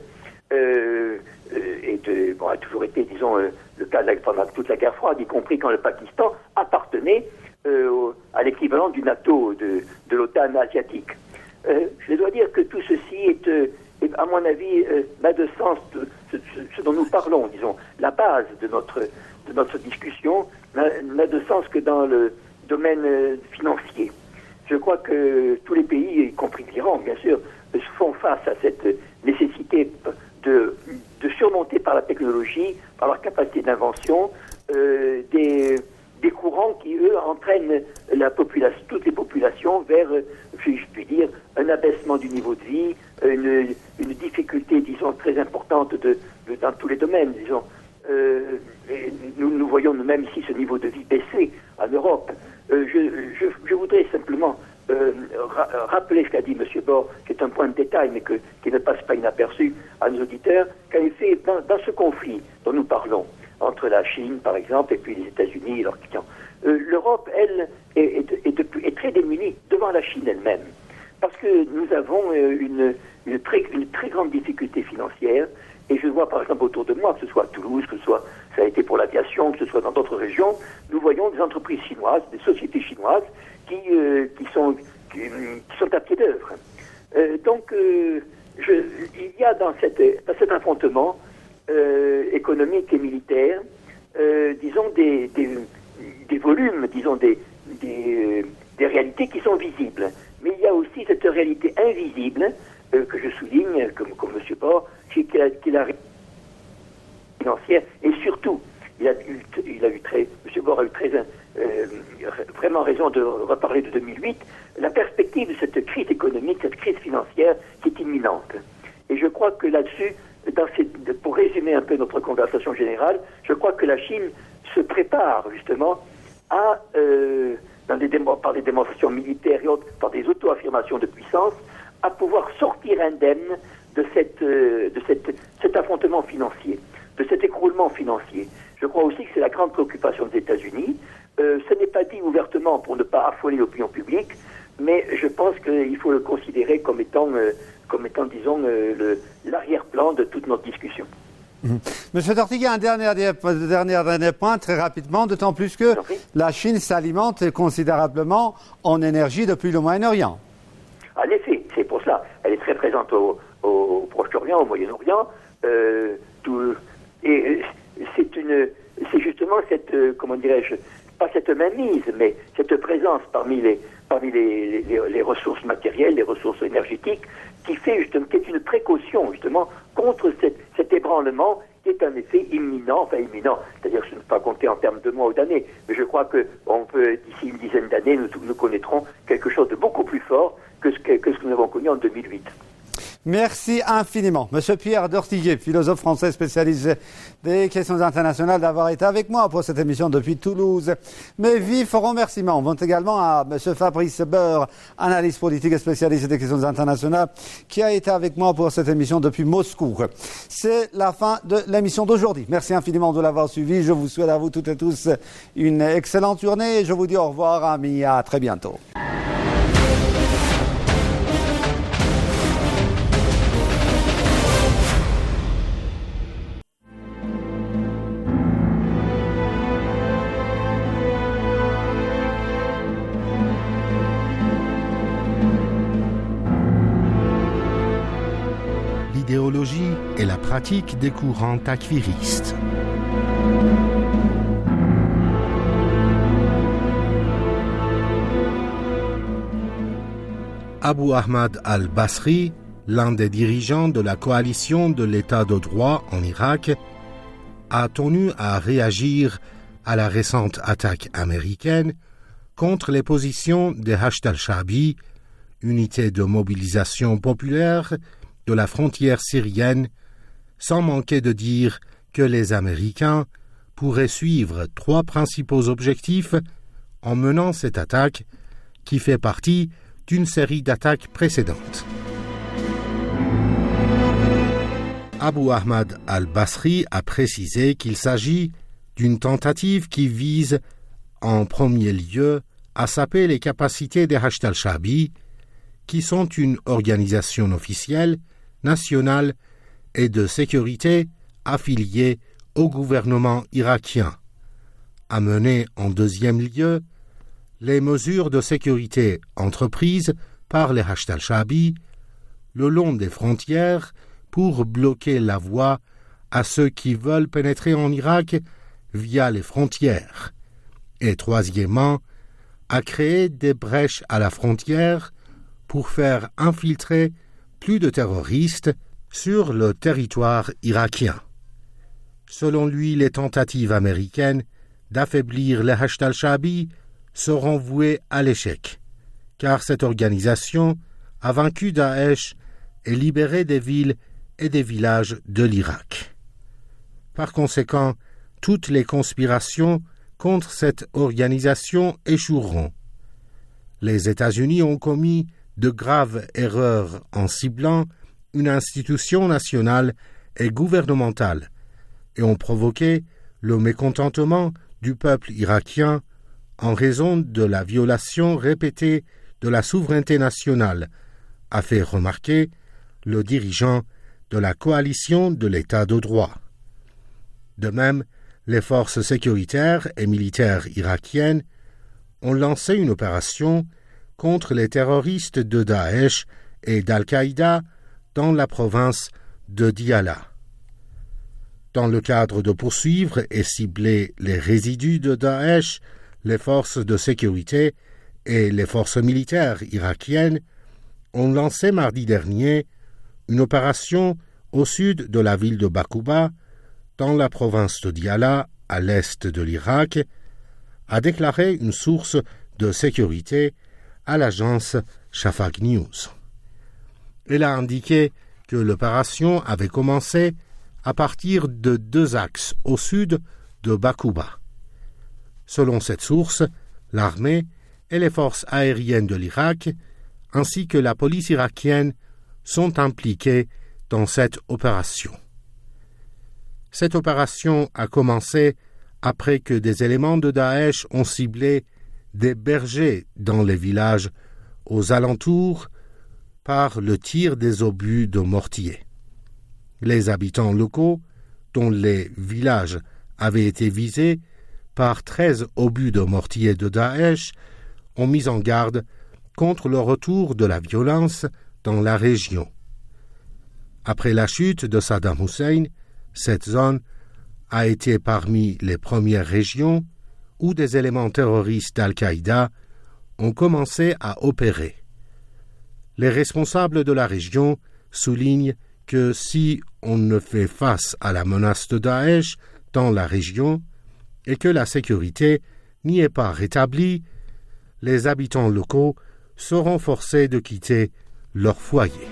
Euh, et de, bon, a toujours été, disons, euh, le cas de la, pendant toute la guerre froide, y compris quand le Pakistan appartenait euh, à l'équivalent du NATO, de, de l'OTAN asiatique. Euh, je dois dire que tout ceci est... Euh, Et à mon avis, euh, n'a de sens de, de, de ce dont nous parlons, disons, la base de notre, de notre discussion n'a, n'a de sens que dans le domaine euh, financier. Je crois que tous les pays, y compris l'Iran, bien sûr, font face à cette nécessité de, de surmonter par la technologie, par leur capacité d'invention, euh, des, des courants qui, eux, entraînent la population, toutes les populations vers, si je puis dire, un abaissement du niveau de vie, une, une difficulté, disons, très importante de, de, dans tous les domaines, disons. Euh, et nous, nous voyons nous-mêmes ici ce niveau de vie baisser en Europe. Euh, je, je, je voudrais simplement euh, ra- rappeler ce qu'a dit M. Bor, qui est un point de détail, mais que, qui ne passe pas inaperçu à nos auditeurs, qu'en effet, dans, dans ce conflit dont nous parlons, entre la Chine, par exemple, et puis les États-Unis et leurs clients, euh, l'Europe, elle, est, est, est, de, est très démunie devant la Chine elle-même. Parce que nous avons euh, une, une, très, une très grande difficulté financière, et je vois par exemple autour de moi, que ce soit à Toulouse, que ce soit, ça a été pour l'aviation, que ce soit dans d'autres régions, nous voyons des entreprises chinoises, des sociétés chinoises qui, euh, qui, sont, qui, qui sont à pied d'œuvre. Euh, donc, euh, je, il y a dans, cette, dans cet affrontement euh, économique et militaire, euh, disons, des, des, des volumes, disons, des, des, des réalités qui sont visibles. Mais il y a aussi cette réalité invisible euh, que je souligne, comme, comme M. Bor, qui est la financière, et surtout, il a eu, il a eu très, M. Bor a eu très, euh, vraiment raison de reparler de deux mille huit, la perspective de cette crise économique, cette crise financière qui est imminente. Et je crois que là-dessus, dans ces, pour résumer un peu notre conversation générale, je crois que la Chine se prépare justement à, euh, dans des démo- par des démonstrations militaires et autres, par des auto-affirmations de puissance, à pouvoir sortir indemne de, cette, euh, de cette, cet affrontement financier, de cet écroulement financier. Je crois aussi que c'est la grande préoccupation des États-Unis. Euh, ce n'est pas dit ouvertement pour ne pas affoler l'opinion publique, mais je pense qu'il faut le considérer comme étant, euh, comme étant disons, euh, le, l'arrière-plan de toute notre discussion. Mmh. Monsieur Tortiga, un dernier, dernier, dernier point, très rapidement, d'autant plus que la Chine s'alimente considérablement en énergie depuis le Moyen-Orient. En effet, c'est pour cela. Elle est très présente au, au, au Proche-Orient, au Moyen-Orient. Euh, tout, et c'est, une, c'est justement cette, euh, comment dirais-je, pas cette mainmise, mais cette présence parmi les, parmi les, les, les ressources matérielles, les ressources énergétiques, qui fait justement, qui est une précaution justement contre cette, cet ébranlement qui est un effet imminent, enfin imminent, c'est-à-dire que je ne peux pas compter en termes de mois ou d'années, mais je crois que on peut, d'ici une dizaine d'années, nous, nous connaîtrons quelque chose de beaucoup plus fort que ce que, que ce que nous avons connu en deux mille huit. Merci infiniment, Monsieur Pierre Dortiguet, philosophe français spécialisé des questions internationales, d'avoir été avec moi pour cette émission depuis Toulouse. Mes vifs remerciements vont également à Monsieur Fabrice Beur, analyste politique et spécialiste des questions internationales, qui a été avec moi pour cette émission depuis Moscou. C'est la fin de l'émission d'aujourd'hui. Merci infiniment de l'avoir suivi. Je vous souhaite à vous toutes et tous une excellente journée. Je vous dis au revoir, amis, à très bientôt. L'idéologie et la pratique des courants takfiristes. Abu Ahmad al-Basri, l'un des dirigeants de la coalition de l'État de droit en Irak, a tenu à réagir à la récente attaque américaine contre les positions des Hashd al-Sha'bi, unité de mobilisation populaire de la frontière syrienne, sans manquer de dire que les Américains pourraient suivre trois principaux objectifs en menant cette attaque qui fait partie d'une série d'attaques précédentes. Abu Ahmad al-Basri a précisé qu'il s'agit d'une tentative qui vise en premier lieu à saper les capacités des Hashd al-Sha'bi, qui sont une organisation officielle, nationale et de sécurité affiliée au gouvernement irakien, à mener en deuxième lieu les mesures de sécurité entreprises par les Hashd al-Sha'bi le long des frontières pour bloquer la voie à ceux qui veulent pénétrer en Irak via les frontières, et troisièmement, à créer des brèches à la frontière pour faire infiltrer plus de terroristes sur le territoire irakien. Selon lui, les tentatives américaines d'affaiblir les Hashd al-Sha'bi seront vouées à l'échec, car cette organisation a vaincu Daesh et libéré des villes et des villages de l'Irak. Par conséquent, toutes les conspirations contre cette organisation échoueront. Les États-Unis ont commis de graves erreurs en ciblant une institution nationale et gouvernementale et ont provoqué le mécontentement du peuple irakien en raison de la violation répétée de la souveraineté nationale, a fait remarquer le dirigeant de la coalition de l'État de droit. De même, les forces sécuritaires et militaires irakiennes ont lancé une opération contre les terroristes de Daesh et d'Al-Qaïda dans la province de Diyala. Dans le cadre de poursuivre et cibler les résidus de Daesh, les forces de sécurité et les forces militaires irakiennes ont lancé mardi dernier une opération au sud de la ville de Bakuba, dans la province de Diyala, à l'est de l'Irak, a déclaré une source de sécurité à l'agence Shafaq News. Elle a indiqué que l'opération avait commencé à partir de deux axes au sud de Bakuba. Selon cette source, l'armée et les forces aériennes de l'Irak, ainsi que la police irakienne, sont impliquées dans cette opération. Cette opération a commencé après que des éléments de Daesh ont ciblé des bergers dans les villages aux alentours par le tir des obus de mortier. Les habitants locaux, dont les villages avaient été visés par treize obus de mortier de Daesh, ont mis en garde contre le retour de la violence dans la région. Après la chute de Saddam Hussein, cette zone a été parmi les premières régions où des éléments terroristes d'Al-Qaïda ont commencé à opérer. Les responsables de la région soulignent que si on ne fait face à la menace de Daesh dans la région et que la sécurité n'y est pas rétablie, les habitants locaux seront forcés de quitter leur foyer.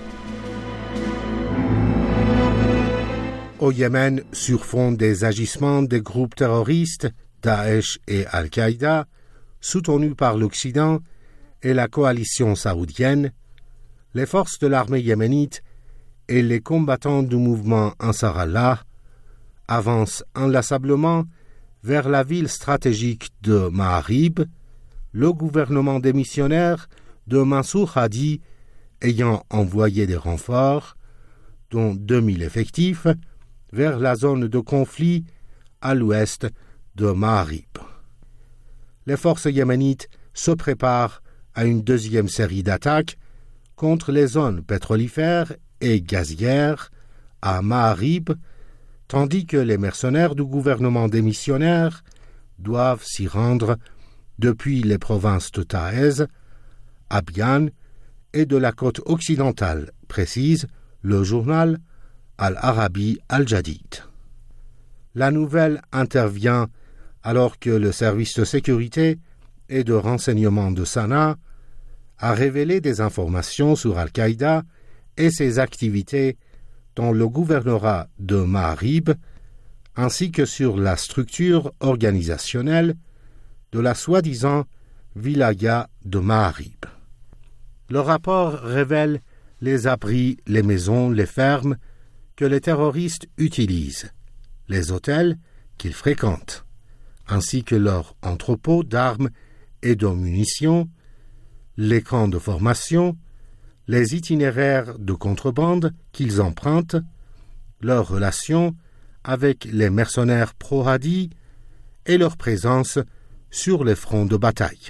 Au Yémen, sur fond des agissements des groupes terroristes Daesh et Al-Qaïda, soutenus par l'Occident et la coalition saoudienne, les forces de l'armée yéménite et les combattants du mouvement Ansar Allah avancent inlassablement vers la ville stratégique de Ma'arib, le gouvernement démissionnaire de Mansour Hadi ayant envoyé des renforts, dont deux mille effectifs, vers la zone de conflit à l'ouest de Ma'arib. Les forces yéménites se préparent à une deuxième série d'attaques contre les zones pétrolifères et gazières à Ma'arib, tandis que les mercenaires du gouvernement démissionnaire doivent s'y rendre depuis les provinces de Taez, Abyan et de la côte occidentale, précise le journal Al-Arabi Al-Jadid. La nouvelle intervient alors que le service de sécurité et de renseignement de Sanaa a révélé des informations sur Al-Qaïda et ses activités dans le gouvernorat de Ma'arib, ainsi que sur la structure organisationnelle de la soi-disant wilaya de Ma'arib. Le rapport révèle les abris, les maisons, les fermes que les terroristes utilisent, les hôtels qu'ils fréquentent, ainsi que leurs entrepôts d'armes et de munitions, les camps de formation, les itinéraires de contrebande qu'ils empruntent, leurs relations avec les mercenaires pro-Hadi et leur présence sur les fronts de bataille.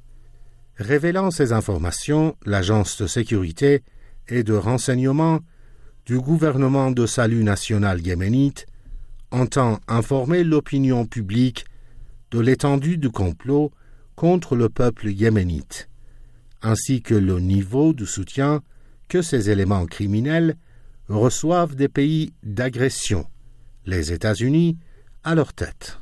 Révélant ces informations, l'agence de sécurité et de renseignement du gouvernement de salut national yéménite entend informer l'opinion publique de l'étendue du complot contre le peuple yéménite, ainsi que le niveau de soutien que ces éléments criminels reçoivent des pays d'agression, les États-Unis à leur tête.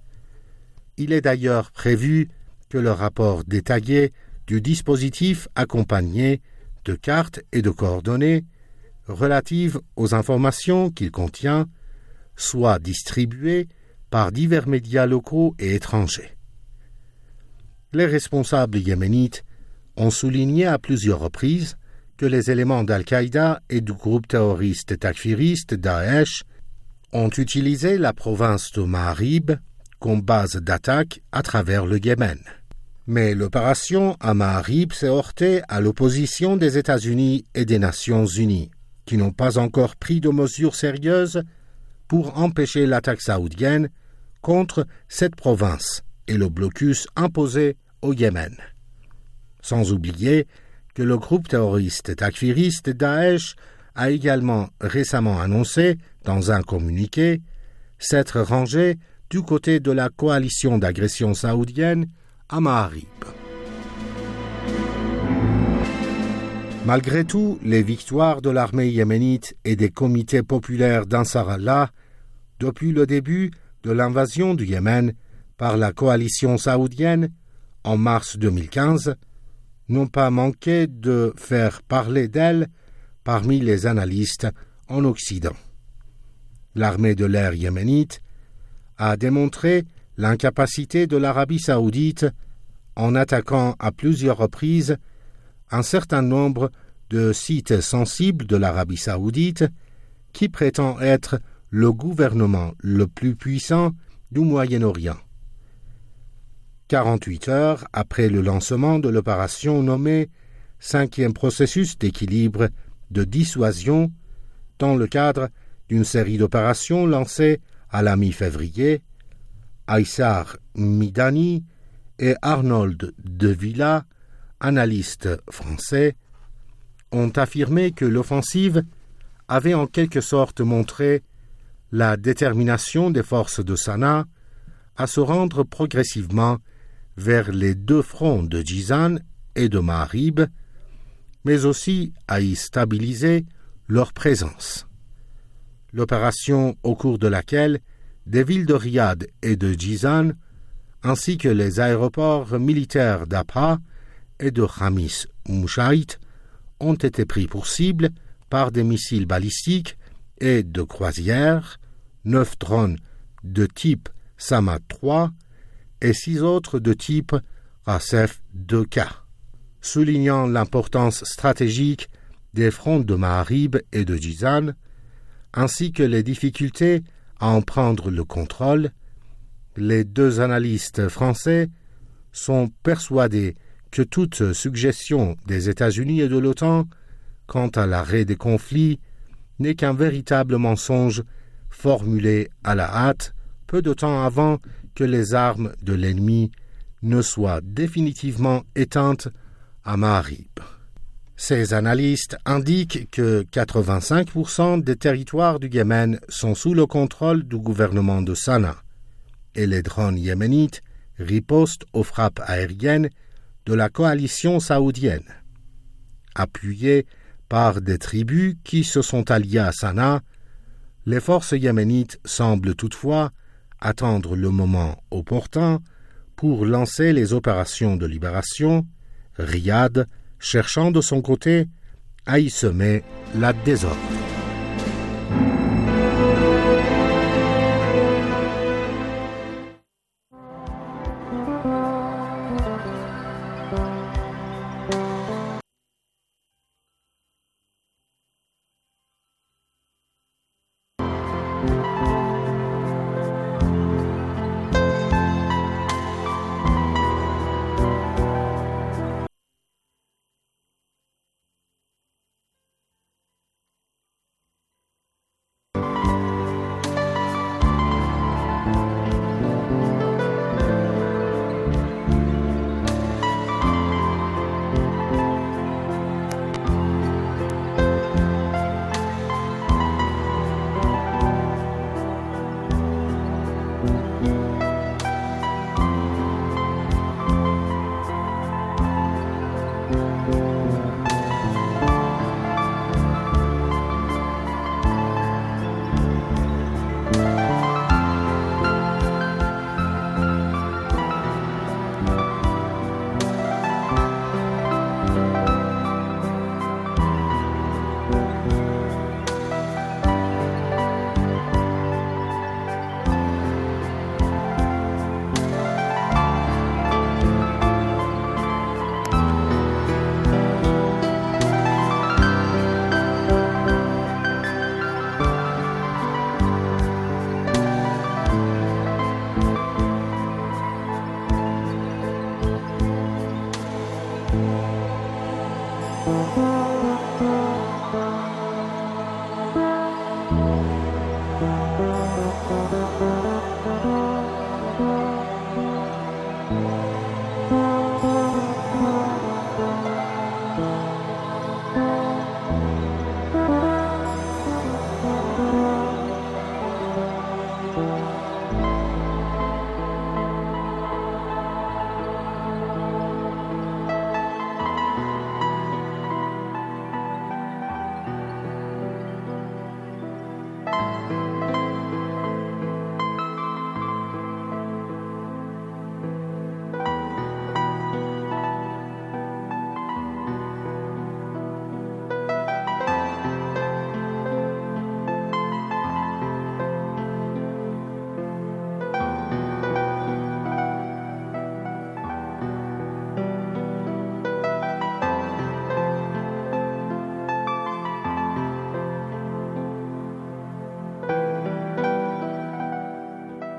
Il est d'ailleurs prévu que le rapport détaillé du dispositif accompagné de cartes et de coordonnées relatives aux informations qu'il contient soit distribué par divers médias locaux et étrangers. Les responsables yéménites ont souligné à plusieurs reprises que les éléments d'Al-Qaïda et du groupe terroriste takfiriste Daesh ont utilisé la province de Ma'arib comme base d'attaque à travers le Yémen. Mais l'opération à Ma'arib s'est heurtée à l'opposition des États-Unis et des Nations unies, qui n'ont pas encore pris de mesures sérieuses pour empêcher l'attaque saoudienne contre cette province et le blocus imposé au Yémen. Sans oublier que le groupe terroriste takfiriste Daesh a également récemment annoncé, dans un communiqué, s'être rangé du côté de la coalition d'agression saoudienne à Ma'arib. Malgré tout, les victoires de l'armée yéménite et des comités populaires d'Ansar Allah depuis le début de l'invasion du Yémen par la coalition saoudienne en mars deux mille quinze n'ont pas manqué de faire parler d'elles parmi les analystes en Occident. L'armée de l'air yéménite a démontré l'incapacité de l'Arabie saoudite, en attaquant à plusieurs reprises un certain nombre de sites sensibles de l'Arabie saoudite, qui prétend être le gouvernement le plus puissant du Moyen-Orient. quarante-huit heures après le lancement de l'opération nommée Cinquième processus d'équilibre de dissuasion, dans le cadre d'une série d'opérations lancées à la mi-février, Aïssar Midani et Arnold De Villa, analystes français, ont affirmé que l'offensive avait en quelque sorte montré la détermination des forces de Sanaa à se rendre progressivement vers les deux fronts de Jizan et de Ma'arib, mais aussi à y stabiliser leur présence. L'opération au cours de laquelle des villes de Riyad et de Jizan, ainsi que les aéroports militaires d'Abha et de Khamis Mouchait, ont été pris pour cible par des missiles balistiques et de croisière, neuf drones de type Samad trois et six autres de type Racef deux K. Soulignant l'importance stratégique des fronts de Ma'arib et de Jizan, ainsi que les difficultés à en prendre le contrôle, les deux analystes français sont persuadés que toute suggestion des États-Unis et de l'OTAN quant à l'arrêt des conflits n'est qu'un véritable mensonge formulé à la hâte peu de temps avant que les armes de l'ennemi ne soient définitivement éteintes à Ma'arib. Ces analystes indiquent que quatre-vingt-cinq pour cent des territoires du Yémen sont sous le contrôle du gouvernement de Sanaa, et les drones yéménites ripostent aux frappes aériennes de la coalition saoudienne. Appuyées par des tribus qui se sont alliées à Sanaa, les forces yéménites semblent toutefois attendre le moment opportun pour lancer les opérations de libération, Riyad cherchant de son côté à y semer la désordre.